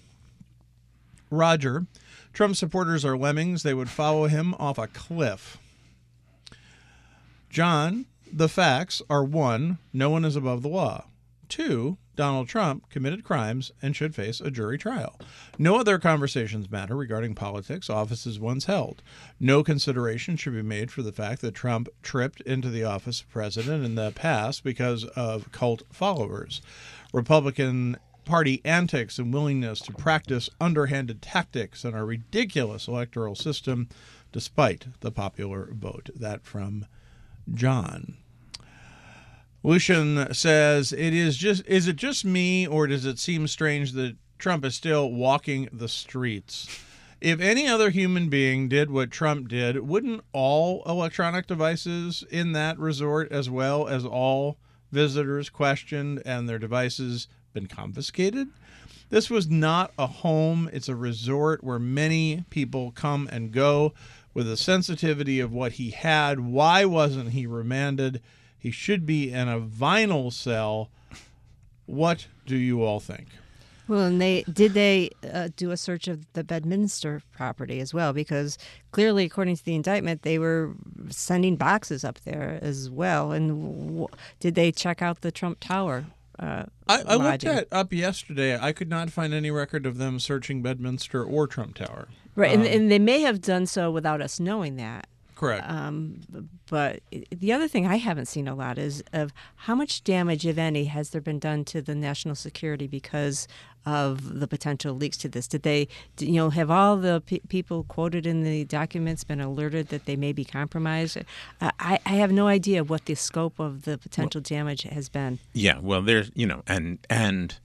Roger. Trump supporters are lemmings. They would follow him off a cliff. John, the facts are 1, no one is above the law. 2, Donald Trump committed crimes and should face a jury trial. No other conversations matter regarding politics, offices once held. No consideration should be made for the fact that Trump tripped into the office of president in the past because of cult followers. Republican Party antics and willingness to practice underhanded tactics in our ridiculous electoral system despite the popular vote. That from John. Lucian says, is it just me, or does it seem strange that Trump is still walking the streets? If any other human being did what Trump did, wouldn't all electronic devices in that resort, as well as all visitors questioned and their devices been confiscated? This was not a home. It's a resort where many people come and go. With the sensitivity of what he had, why wasn't he remanded? He should be in a vinyl cell. What do you all think? Well, and did they do a search of the Bedminster property as well? Because clearly, according to the indictment, they were sending boxes up there as well. And did they check out the Trump Tower? I looked that up yesterday. I could not find any record of them searching Bedminster or Trump Tower. Right, and they may have done so without us knowing that. Correct. But the other thing I haven't seen a lot is of how much damage, if any, has there been done to the national security because of the potential leaks to this? Did they, have all the people quoted in the documents been alerted that they may be compromised? I have no idea what the scope of the potential damage has been. Yeah, well, there's, and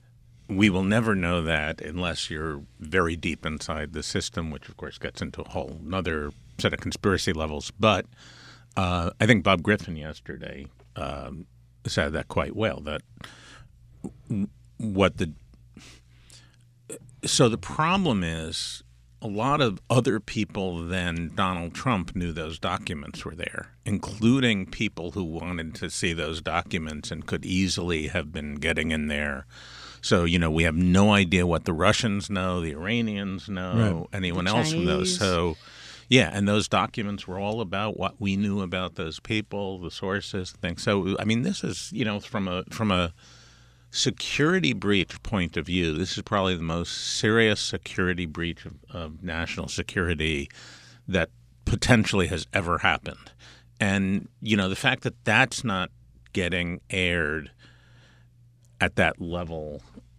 we will never know that unless you're very deep inside the system, which of course gets into a whole another set of conspiracy levels. But I think Bob Griffin yesterday said that quite well. That so the problem is a lot of other people than Donald Trump knew those documents were there, including people who wanted to see those documents and could easily have been getting in there. So, we have no idea what the Russians know, the Iranians know, anyone else from those. So, yeah, and those documents were all about what we knew about those people, the sources, things. So, I mean, this is, from a security breach point of view, this is probably the most serious security breach of national security that potentially has ever happened. And, the fact that that's not getting aired at that level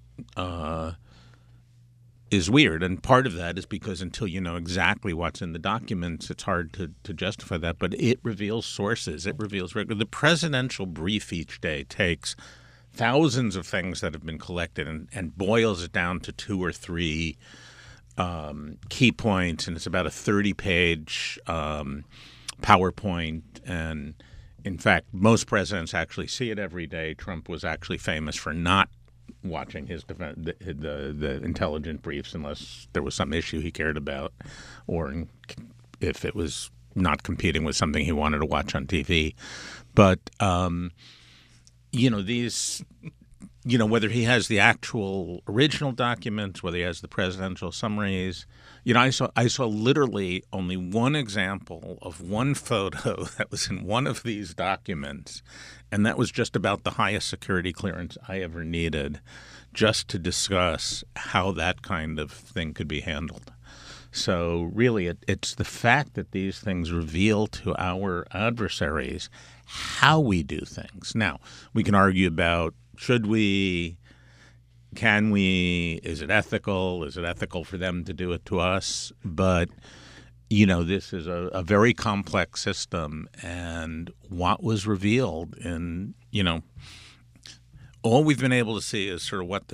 is weird. And part of that is because until you know exactly what's in the documents, it's hard to justify that. But it reveals sources. It reveals the presidential brief each day takes thousands of things that have been collected and boils it down to 2 or 3 key points. And it's about a 30-page PowerPoint. And in fact, most presidents actually see it every day. Trump was actually famous for not watching the intelligence briefs unless there was some issue he cared about, or if it was not competing with something he wanted to watch on TV. But these, whether he has the actual original documents, whether he has the presidential summaries, I saw literally only one example of one photo that was in one of these documents, and that was just about the highest security clearance I ever needed just to discuss how that kind of thing could be handled. So really, it's the fact that these things reveal to our adversaries how we do things. Now, we can argue about should we, can we, is it ethical? Is it ethical for them to do it to us? But, this is a very complex system. And what was revealed in, all we've been able to see is sort of what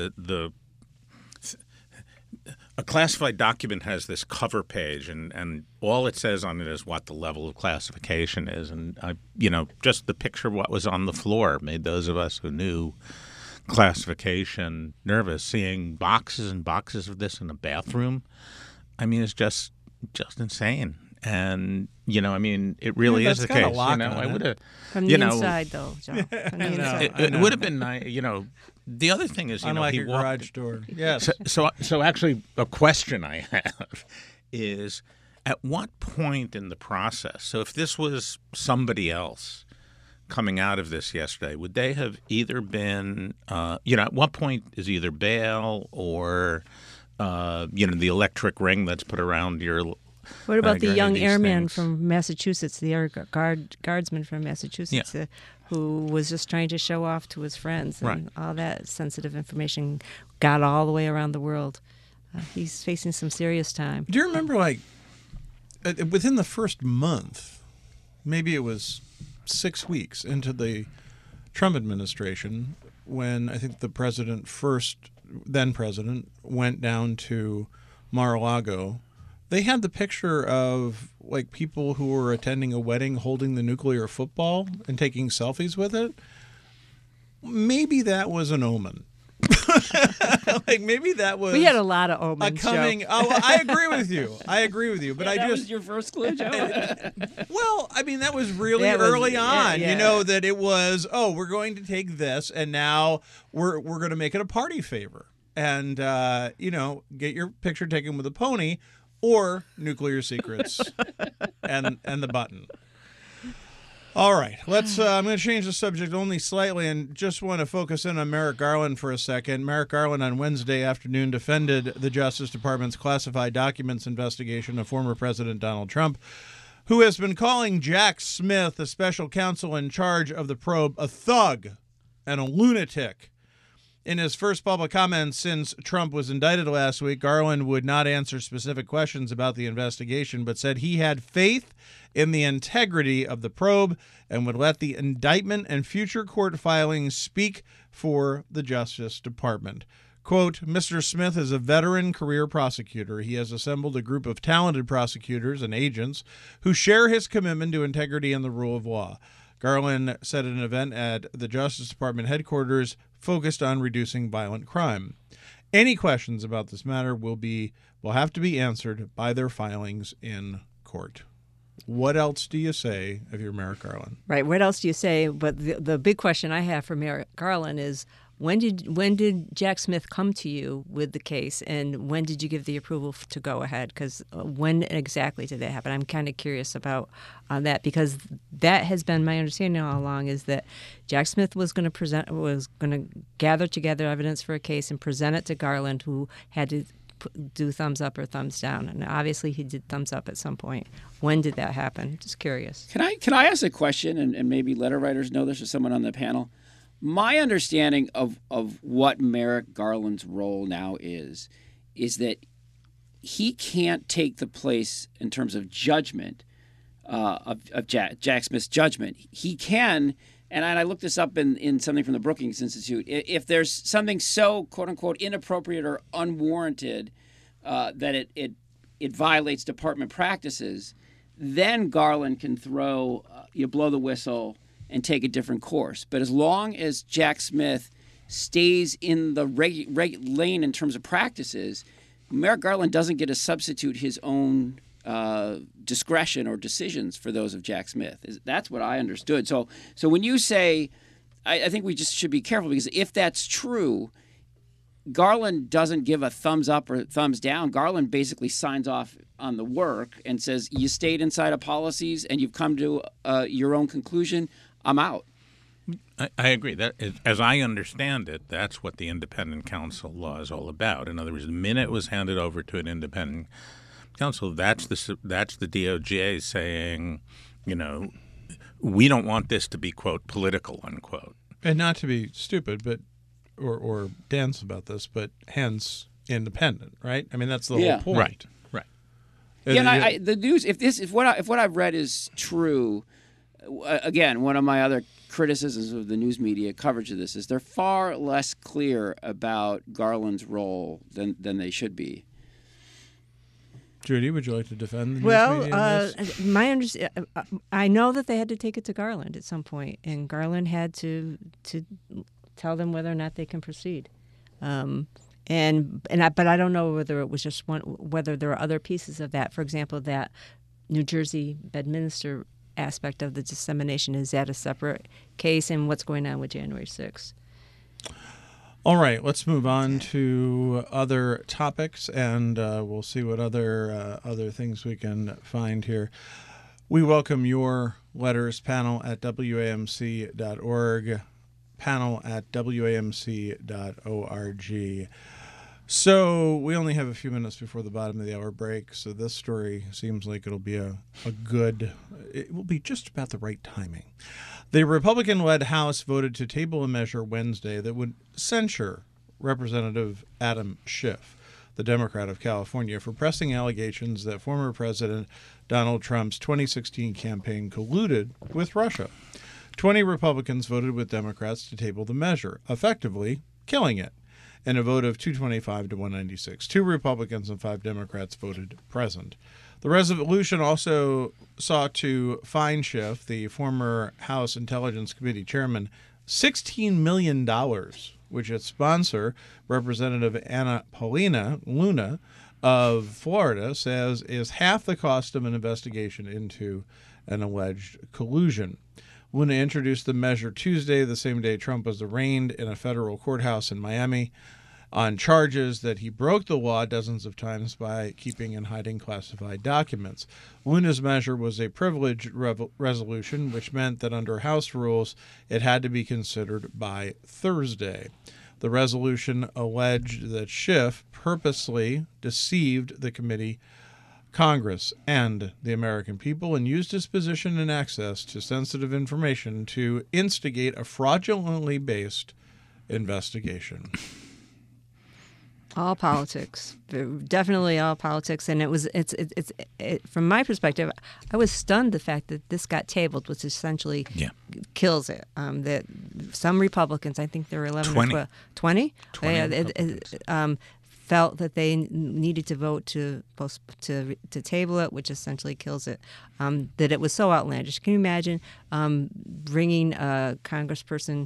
a classified document has this cover page, and all it says on it is what the level of classification is. And, just the picture of what was on the floor made those of us who knew classification nervous. Seeing boxes and boxes of this in a bathroom, I mean, it's just insane. And, it really is the case. I would have from the inside, though, Joe. From the inside. It would have been nice, The other thing is, unlike he a garage door. Yes. So actually, a question I have is, at what point in the process? So if this was somebody else coming out of this yesterday, would they have either been, at what point is either bail or, the electric ring that's put around your. What about the young airman from Massachusetts, the air guardsman from Massachusetts, who was just trying to show off to his friends, and all that sensitive information got all the way around the world. He's facing some serious time. Do you remember, within the first month, maybe it was 6 weeks into the Trump administration, when I think the then president, went down to Mar-a-Lago, they had the picture of people who were attending a wedding holding the nuclear football and taking selfies with it. Maybe that was an omen. Maybe that was. We had a lot of omens. I agree with you. But that was your first clue, Joe. Well, I mean, that was really early on. Yeah. That it was. Oh, we're going to take this, and now we're going to make it a party favor, and get your picture taken with a pony. Or nuclear secrets and the button. All right, I'm going to change the subject only slightly and just want to focus in on Merrick Garland for a second. Merrick Garland on Wednesday afternoon defended the Justice Department's classified documents investigation of former President Donald Trump, who has been calling Jack Smith, the special counsel in charge of the probe, a thug and a lunatic. In his first public comments since Trump was indicted last week, Garland would not answer specific questions about the investigation, but said he had faith in the integrity of the probe and would let the indictment and future court filings speak for the Justice Department. Quote, Mr. Smith is a veteran career prosecutor. He has assembled a group of talented prosecutors and agents who share his commitment to integrity and the rule of law. Garland said at an event at the Justice Department headquarters focused on reducing violent crime. Any questions about this matter will have to be answered by their filings in court. What else do you say if you're Merrick Garland? Right. What else do you say? But the big question I have for Merrick Garland is, when did Jack Smith come to you with the case, and when did you give the approval to go ahead? Because when exactly did that happen? I'm kind of curious about that, because that has been my understanding all along, is that Jack Smith was going to gather together evidence for a case and present it to Garland, who had to do thumbs up or thumbs down, and obviously he did thumbs up at some point. When did that happen? Just curious. Can I ask a question, and maybe letter writers know this, or someone on the panel? My understanding of what Merrick Garland's role now is that he can't take the place in terms of judgment of Jack Smith's judgment. He can, and I looked this up in something from the Brookings Institute, if there's something so, quote-unquote, inappropriate or unwarranted that it violates department practices, then Garland can blow the whistle and take a different course. But as long as Jack Smith stays in the lane in terms of practices, Merrick Garland doesn't get to substitute his own discretion or decisions for those of Jack Smith. That's what I understood. So when you say, I think we just should be careful, because if that's true, Garland doesn't give a thumbs up or thumbs down. Garland basically signs off on the work and says, you stayed inside of policies and you've come to your own conclusion. I'm out. I agree. That is, as I understand it, that's what the independent counsel law is all about. In other words, the minute it was handed over to an independent counsel, that's the DOJ saying, we don't want this to be, quote, political, unquote. And not to be stupid, but or dance about this, but hence independent, right? I mean, that's the whole point. Right. Yeah, and the news, if what I've read is true, again, one of my other criticisms of the news media coverage of this is they're far less clear about Garland's role than they should be. Judy, would you like to defend the news media in this? I know that they had to take it to Garland at some point, and Garland had to tell them whether or not they can proceed. But I don't know whether it was just whether there are other pieces of that. For example, that New Jersey Bedminster aspect of the dissemination, is that a separate case, and what's going on with January 6th? All right, let's move on to other topics, and we'll see what other things we can find here. We welcome your letters, panel at WAMC.org, panel at WAMC.org. So we only have a few minutes before the bottom of the hour break, so this story seems like it'll be it will be just about the right timing. The Republican-led House voted to table a measure Wednesday that would censure Representative Adam Schiff, the Democrat of California, for pressing allegations that former President Donald Trump's 2016 campaign colluded with Russia. 20 Republicans voted with Democrats to table the measure, effectively killing it, in a vote of 225 to 196. 2 Republicans and 5 Democrats voted present. The resolution also sought to fine Schiff, the former House Intelligence Committee chairman, $16 million, which its sponsor, Representative Anna Paulina Luna of Florida, says is half the cost of an investigation into an alleged collusion. Luna introduced the measure Tuesday, the same day Trump was arraigned in a federal courthouse in Miami on charges that he broke the law dozens of times by keeping and hiding classified documents. Luna's measure was a privileged resolution, which meant that under House rules, it had to be considered by Thursday. The resolution alleged that Schiff purposely deceived the committee, Congress, and the American people, and used his position and access to sensitive information to instigate a fraudulently based investigation. All politics, definitely all politics, and it's from my perspective, I was stunned the fact that this got tabled, which essentially kills it. That some Republicans, I think there were 11 or 12, 20? Felt that they needed to vote to table it, which essentially kills it. That it was so outlandish. Can you imagine bringing a congressperson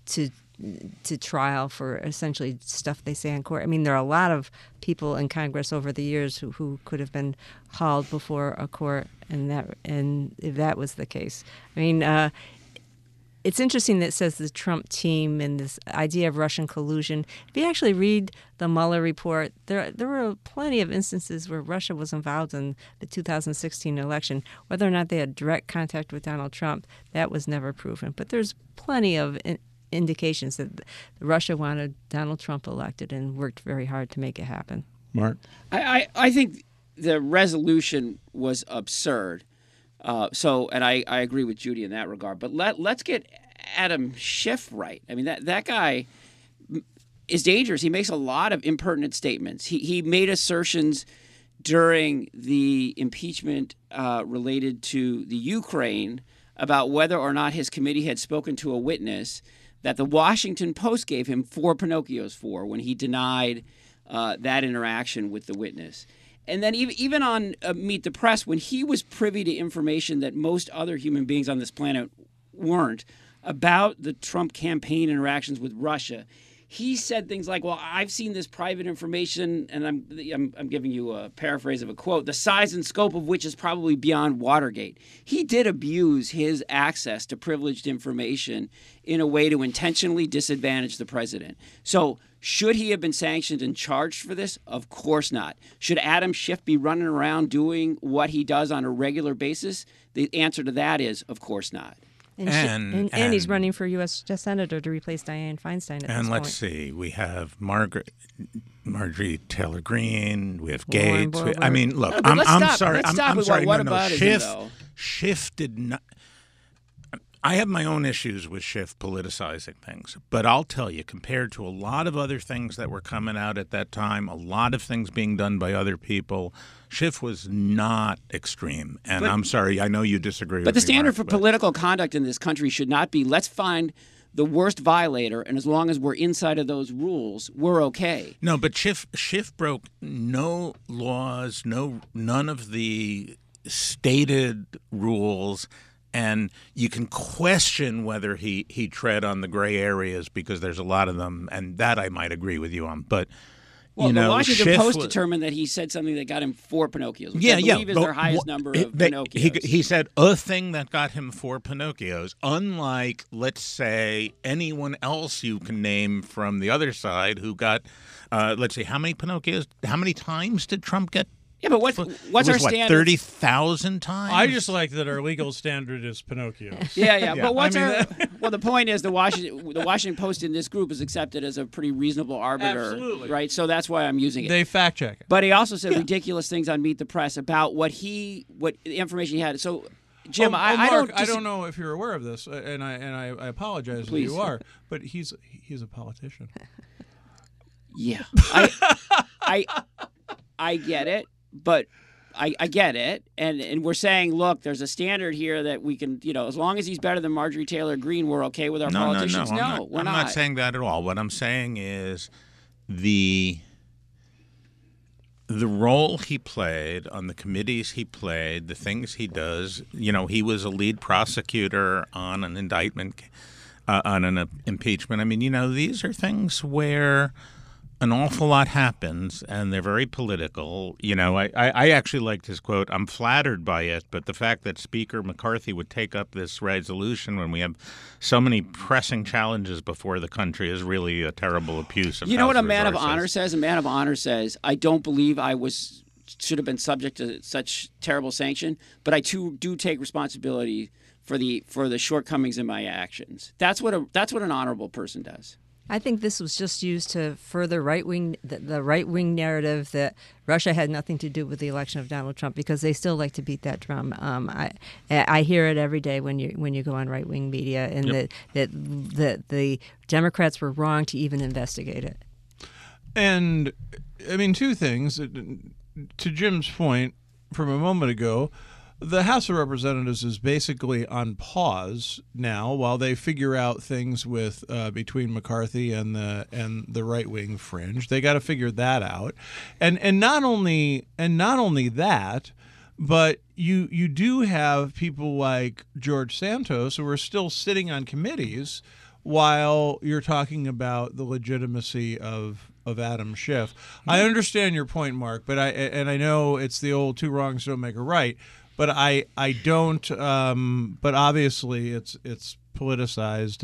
to trial for essentially stuff they say in court? I mean, there are a lot of people in Congress over the years who could have been hauled before a court, and if that was the case, I mean, it's interesting that it says the Trump team and this idea of Russian collusion. If you actually read the Mueller report, there were plenty of instances where Russia was involved in the 2016 election. Whether or not they had direct contact with Donald Trump, that was never proven. But there's plenty of indications that Russia wanted Donald Trump elected and worked very hard to make it happen. Mark? I think the resolution was absurd. And I agree with Judy in that regard. But let's get Adam Schiff right. I mean, that guy is dangerous. He makes a lot of impertinent statements. He made assertions during the impeachment related to the Ukraine about whether or not his committee had spoken to a witness that the Washington Post gave him 4 Pinocchios for when he denied that interaction with the witness. And then even on Meet the Press, when he was privy to information that most other human beings on this planet weren't about the Trump campaign interactions with Russia, he said things like, well, I've seen this private information, and I'm giving you a paraphrase of a quote, the size and scope of which is probably beyond Watergate. He did abuse his access to privileged information in a way to intentionally disadvantage the president. So should he have been sanctioned and charged for this? Of course not. Should Adam Schiff be running around doing what he does on a regular basis? The answer to that is, of course not. And he's running for U.S. senator to replace Dianne Feinstein at this point. And let's see, we have Marjorie Taylor Greene, we have Gates. I mean, look, I'm sorry. I'm sorry. What about him, though? Schiff did not. I have my own issues with Schiff politicizing things, but I'll tell you, compared to a lot of other things that were coming out at that time, a lot of things being done by other people, Schiff was not extreme. And I'm sorry, I know you disagree with me. But the standard for political conduct in this country should not be, let's find the worst violator, and as long as we're inside of those rules, we're okay. No, but Schiff broke no laws, none of the stated rules. And you can question whether he tread on the gray areas because there's a lot of them, and that I might agree with you on. But the Washington Post determined that he said something that got him 4 Pinocchios, which I believe is their highest number of Pinocchios. He said a thing that got him 4 Pinocchios, unlike, let's say, anyone else you can name from the other side who got, let's see, how many Pinocchios, how many times did Trump get? Yeah, but what's our standard? 30,000 times? I just like that our legal standard is Pinocchio. Yeah. But what's well, the point is the Washington Post in this group is accepted as a pretty reasonable arbiter. Absolutely. Right? So that's why I'm using it. They fact check it. But he also said ridiculous things on Meet the Press about what the information he had. So, Jim, I don't know if you're aware of this, and I apologize if you are, but he's a politician. Yeah. I get it. But I get it, and we're saying, look, there's a standard here that we can, as long as he's better than Marjorie Taylor Greene, we're okay with our politicians. No, I'm not saying that at all. What I'm saying is the role he played on the committees he played, the things he does. He was a lead prosecutor on an indictment, on an impeachment. I mean, these are things where an awful lot happens, and they're very political. I actually liked his quote. I'm flattered by it, but the fact that Speaker McCarthy would take up this resolution when we have so many pressing challenges before the country is really a terrible abuse of You know House what a man of resources. honor says? A man of honor says, I don't believe I should have been subject to such terrible sanction, but I too do take responsibility for the shortcomings in my actions. That's what an honorable person does. I think this was just used to further the right-wing narrative that Russia had nothing to do with the election of Donald Trump, because they still like to beat that drum. I hear it every day when you go on right-wing media, and that the Democrats were wrong to even investigate it. And I mean, two things. To Jim's point from a moment ago, the House of Representatives is basically on pause now while they figure out things with between McCarthy and the right wing fringe. They got to figure that out, and not only that, but you do have people like George Santos who are still sitting on committees while you're talking about the legitimacy of Adam Schiff. I understand your point, Mark, but I know it's the old two wrongs don't make a right, but I don't. But obviously, it's politicized,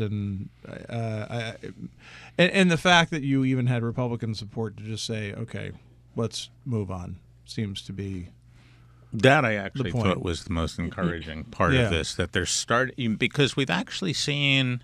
and the fact that you even had Republican support to just say, okay, let's move on, seems to be. That I actually thought was the most encouraging part of this, that they're starting, because we've actually seen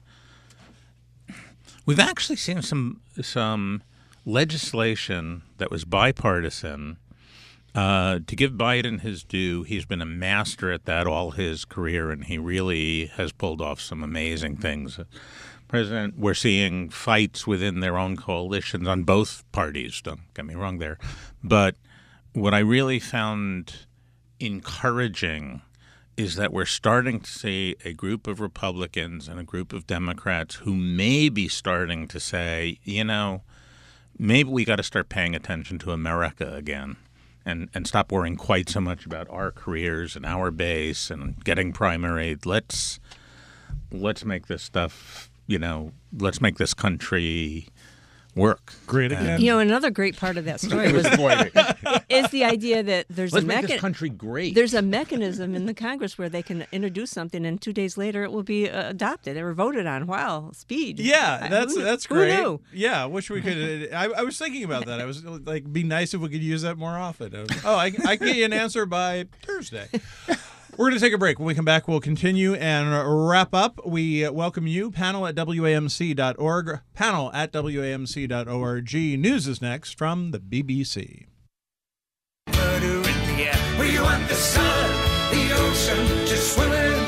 some legislation that was bipartisan. To give Biden his due, he's been a master at that all his career, and he really has pulled off some amazing things. President, we're seeing fights within their own coalitions on both parties, don't get me wrong there. But what I really found encouraging is that we're starting to see a group of Republicans and a group of Democrats who may be starting to say, maybe we got to start paying attention to America again and stop worrying quite so much about our careers and our base and getting primary. Let's make this stuff, let's make this country work. Great again. Another great part of that story is the idea that there's let's make this country great. There's a mechanism in the Congress where they can introduce something, and 2 days later it will be adopted or voted on. Wow, speed! Yeah, that's great. Who knew? Yeah, wish we could. I was thinking about that. I was like, be nice if we could use that more often. I can get you an answer by Thursday. We're going to take a break. When we come back, we'll continue and wrap up. We welcome you, panel at WAMC.org, panel at WAMC.org. News is next from the BBC. Murder in the air, where you want the sun, the ocean to swim in,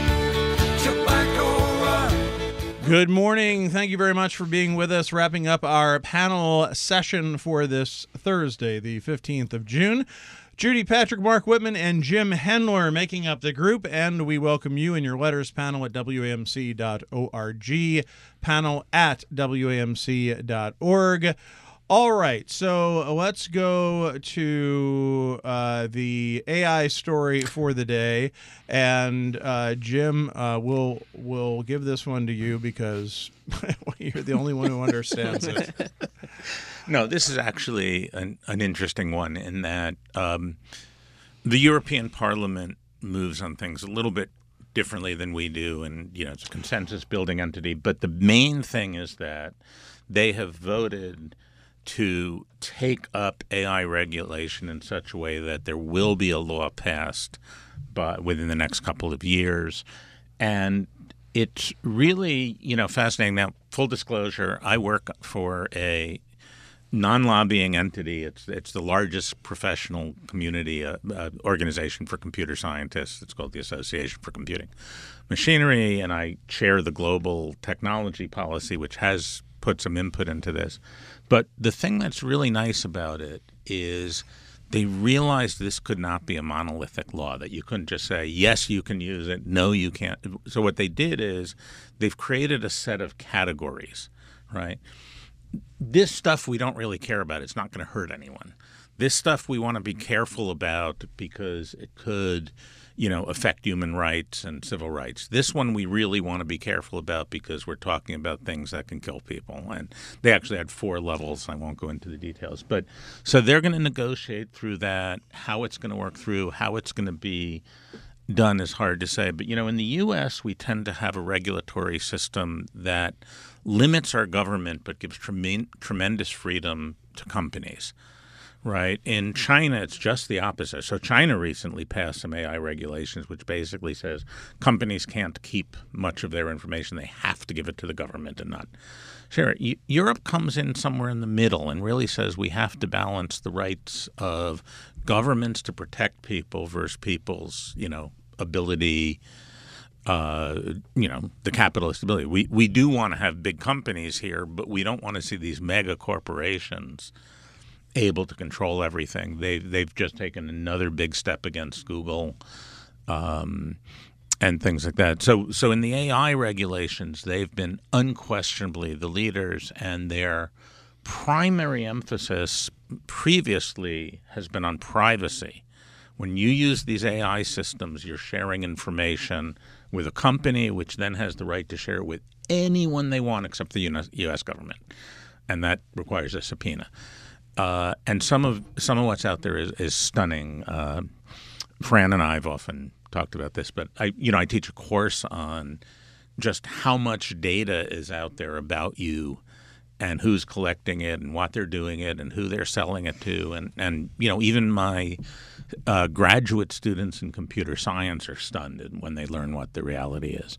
tobacco run. Good morning. Thank you very much for being with us, wrapping up our panel session for this Thursday, the 15th of June. Judy Patrick, Mark Whitman, and Jim Hendler making up the group, and we welcome you in your letters, panel at WAMC.org, panel at WAMC.org. All right, so let's go to the AI story for the day, and Jim, we'll give this one to you because you're the only one who understands it. No, this is actually an interesting one in that the European Parliament moves on things a little bit differently than we do, and it's a consensus-building entity. But the main thing is that they have voted to take up AI regulation in such a way that there will be a law passed within the next couple of years. And it's really, fascinating. Now, full disclosure, I work for a non-lobbying entity. It's the largest professional community organization for computer scientists. It's called the Association for Computing Machinery, and I chair the global technology policy, which has put some input into this. But the thing that's really nice about it is they realized this could not be a monolithic law, that you couldn't just say, yes, you can use it, no, you can't. So what they did is they've created a set of categories, right? This stuff we don't really care about. It's not going to hurt anyone. This stuff we want to be careful about because it could, affect human rights and civil rights. This one we really want to be careful about because we're talking about things that can kill people. And they actually had 4 levels. I won't go into the details. But so they're going to negotiate through that. How it's going to work through, how it's going to be done is hard to say. But, in the U.S., we tend to have a regulatory system that limits our government but gives tremendous freedom to companies, right? In China, it's just the opposite. So China recently passed some AI regulations, which basically says companies can't keep much of their information. They have to give it to the government and not share it. Europe comes in somewhere in the middle and really says we have to balance the rights of governments to protect people versus people's, ability the capitalist ability. We do want to have big companies here, but we don't want to see these mega corporations able to control everything. They've just taken another big step against Google and things like that. So in the AI regulations, they've been unquestionably the leaders, and their primary emphasis previously has been on privacy. When you use these AI systems, you're sharing information with a company, which then has the right to share it with anyone they want except the U.S. government, and that requires a subpoena. And some of what's out there is stunning. Fran and I have often talked about this, but I teach a course on just how much data is out there about you, and who's collecting it, and what they're doing it, and who they're selling it to, and even my graduate students in computer science are stunned when they learn what the reality is.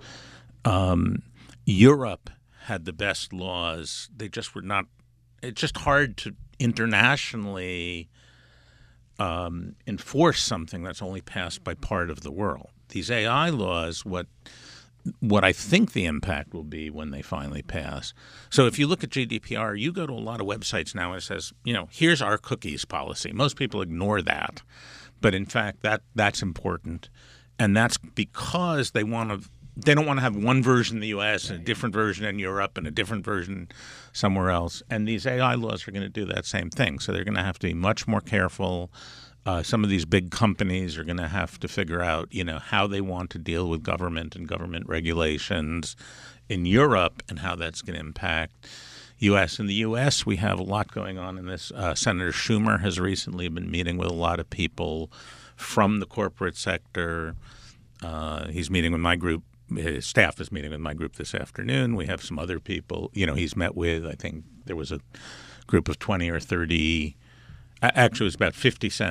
Europe had the best laws. They just were not. It's just hard to internationally enforce something that's only passed by part of the world. These AI laws, what I think the impact will be when they finally pass. So if you look at GDPR, you go to a lot of websites now and it says, here's our cookies policy. Most people ignore that. But in fact, that's important. And that's because they don't want to have one version in the U.S. and a different version in Europe and a different version somewhere else. And these AI laws are going to do that same thing. So they're going to have to be much more careful. Some of these big companies are going to have to figure out, how they want to deal with government and government regulations in Europe and how that's going to impact U.S. In the U.S., we have a lot going on in this. Senator Schumer has recently been meeting with a lot of people from the corporate sector. He's meeting with my group. His staff is meeting with my group this afternoon. We have some other people, he's met with. I think there was a group of 20 or 30. Actually, it was about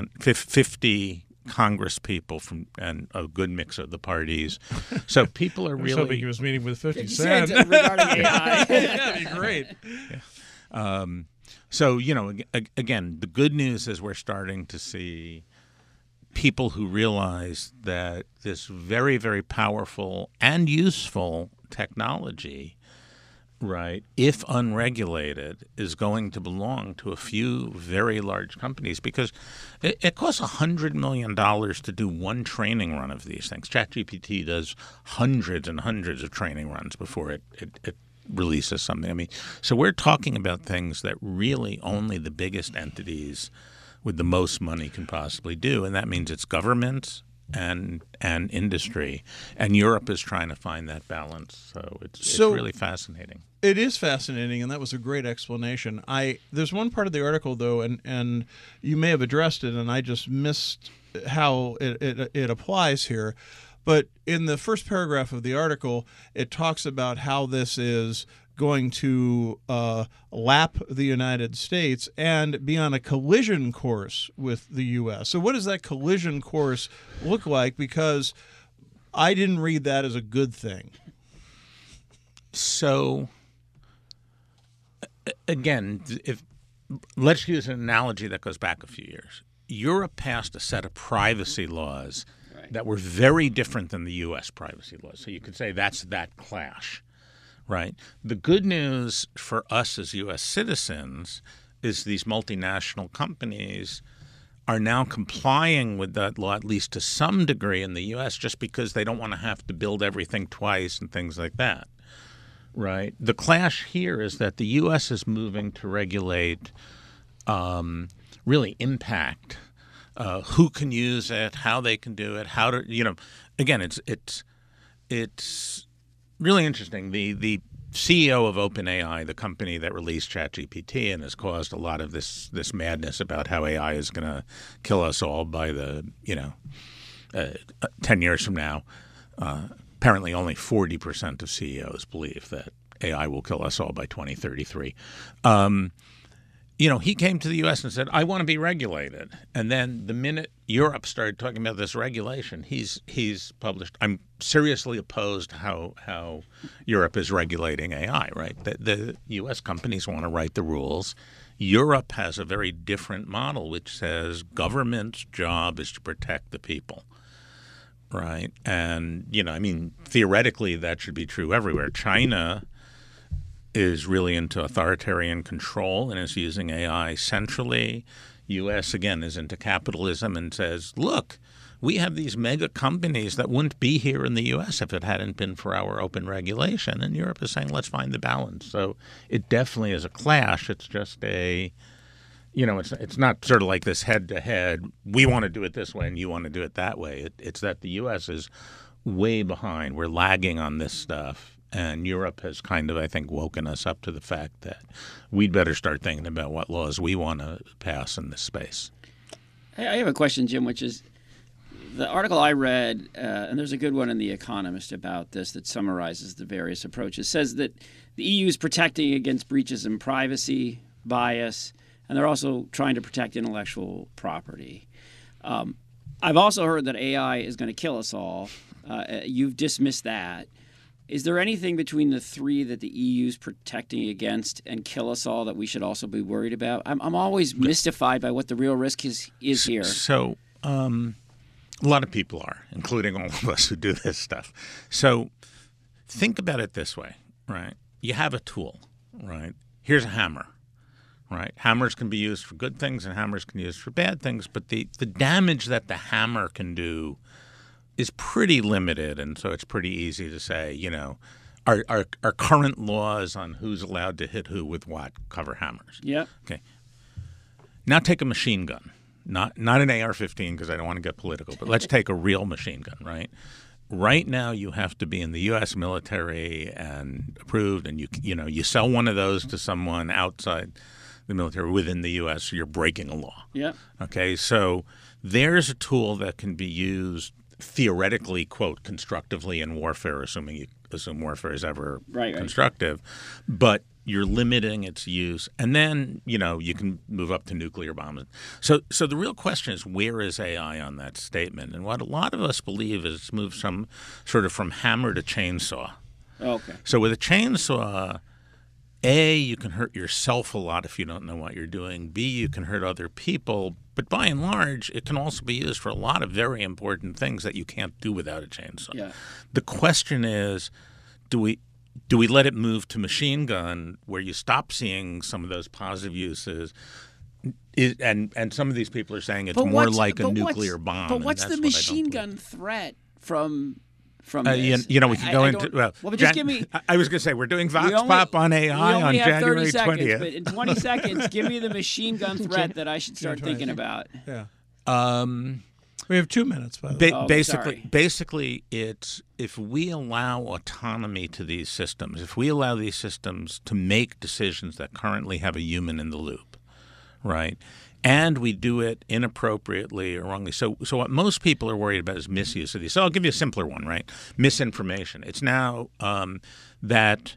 50 Congress people and a good mix of the parties. So people are really. I was hoping he was meeting with 50 Cent Cent regarding AI. That'd be great. Yeah. So again, the good news is we're starting to see people who realize that this very, very powerful and useful technology, right, if unregulated, is going to belong to a few very large companies, because it costs $100 million to do one training run of these things. ChatGPT does hundreds and hundreds of training runs before it releases something. So we're talking about things that really only the biggest entities with the most money can possibly do, and that means it's government and industry. And Europe is trying to find that balance. So it's really fascinating. It is fascinating, and that was a great explanation. There's one part of the article, though, and you may have addressed it, and I just missed how it applies here. But in the first paragraph of the article, it talks about how this is going to lap the United States and be on a collision course with the U.S. So what does that collision course look like? Because I didn't read that as a good thing. So, again, let's use an analogy that goes back a few years. Europe passed a set of privacy laws that were very different than the U.S. privacy laws. So you could say that's that clash. Right. The good news for us as U.S. citizens is these multinational companies are now complying with that law, at least to some degree in the U.S., just because they don't want to have to build everything twice and things like that. Right. The clash here is that the U.S. is moving to regulate really impact, who can use it, how they can do it, how to, again, it's really interesting. The CEO of OpenAI, the company that released ChatGPT and has caused a lot of this madness about how AI is going to kill us all by 10 years from now. Apparently only 40% of CEOs believe that AI will kill us all by 2033. He came to the U.S. and said, I want to be regulated. And then the minute Europe started talking about this regulation, he's published, I'm seriously opposed to how Europe is regulating AI, right? The U.S. companies want to write the rules. Europe has a very different model, which says government's job is to protect the people, right? And, I mean, theoretically, that should be true everywhere. China is really into authoritarian control and is using AI centrally. U.S., again, is into capitalism and says, look, we have these mega companies that wouldn't be here in the U.S. if it hadn't been for our open regulation. And Europe is saying, let's find the balance. So it definitely is a clash. It's just it's not sort of like this head-to-head, we want to do it this way and you want to do it that way. It's that the U.S. is way behind. We're lagging on this stuff. And Europe has kind of, I think, woken us up to the fact that we'd better start thinking about what laws we want to pass in this space. I have a question, Jim, which is the article I read, and there's a good one in The Economist about this that summarizes the various approaches, says that the EU is protecting against breaches in privacy, bias, and they're also trying to protect intellectual property. I've also heard that AI is going to kill us all. You've dismissed that. Is there anything between the three that the EU is protecting against and kill us all that we should also be worried about? I'm always mystified by what the real risk is here. So a lot of people are, including all of us who do this stuff. So think about it this way, right? You have a tool, right? Here's a hammer, right? Hammers can be used for good things and hammers can be used for bad things, but the damage that the hammer can do is pretty limited, and so it's pretty easy to say, our current laws on who's allowed to hit who with what cover hammers. Yeah. Okay. Now take a machine gun, not an AR-15 because I don't want to get political, but let's take a real machine gun, right? Right now you have to be in the U.S. military and approved, and you sell one of those to someone outside the military within the U.S., so you're breaking a law. Yeah. Okay, so there's a tool that can be used theoretically, quote, constructively in warfare, assuming you assume warfare is ever constructive, but you're limiting its use. And then, you can move up to nuclear bombs. So the real question is, where is AI on that statement? And what a lot of us believe is it's moved from hammer to chainsaw. Okay. So with a chainsaw, A, you can hurt yourself a lot if you don't know what you're doing. B, you can hurt other people. But by and large, it can also be used for a lot of very important things that you can't do without a chainsaw. Yeah. The question is, do we let it move to machine gun where you stop seeing some of those positive uses? And some of these people are saying it's more like a nuclear bomb. But what's the machine gun threat from this? We could go into but just give me. I was going to say we're doing Vox Pop on AI on January 20th. But in 20 seconds, give me the machine gun threat that I should start thinking about. Yeah. We have 2 minutes. By the way. Basically, it's if we allow autonomy to these systems, if we allow these systems to make decisions that currently have a human in the loop, right? And we do it inappropriately or wrongly. So what most people are worried about is misuse of these. So I'll give you a simpler one, right? Misinformation. It's now that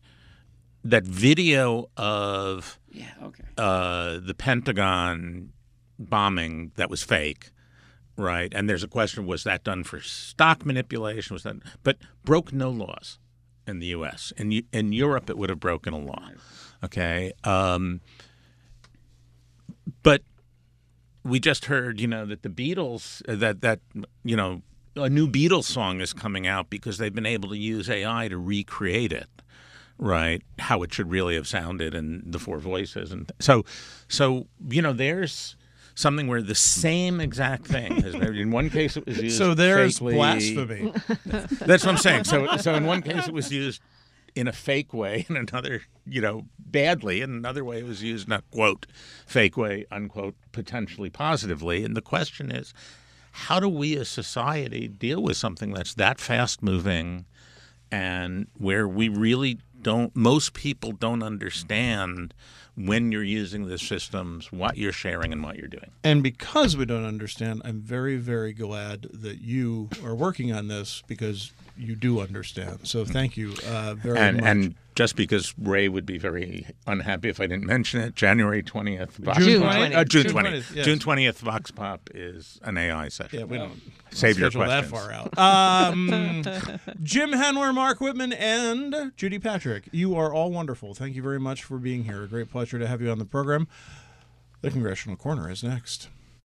video of the Pentagon bombing that was fake, right? And there's a question: was that done for stock manipulation? Was that? But broke no laws in the U.S. In Europe, it would have broken a law. Okay, but we just heard, that the Beatles, that a new Beatles song is coming out because they've been able to use AI to recreate it, right? How it should really have sounded and the four voices, and so there's something where the same exact thing has been. In one case, it was used. So there's fakely. Blasphemy. That's what I'm saying. So in one case, it was used in a fake way, in another, badly, in another way it was used in a, quote, fake way, unquote, potentially positively. And the question is, how do we as society deal with something that's that fast-moving and where we really most people don't understand when you're using the systems, what you're sharing and what you're doing. And because we don't understand, I'm very, very glad that you are working on this because you do understand. So thank you very much. And just because Ray would be very unhappy if I didn't mention it, January 20th. June 20th. June 20th. Yes. June 20th, Vox Pop is an AI session. Yeah, we don't save your that questions. far out. Jim Henler, Mark Whitman, and Judy Patrick, you are all wonderful. Thank you very much for being here. A great pleasure to have you on the program. The Congressional Corner is next.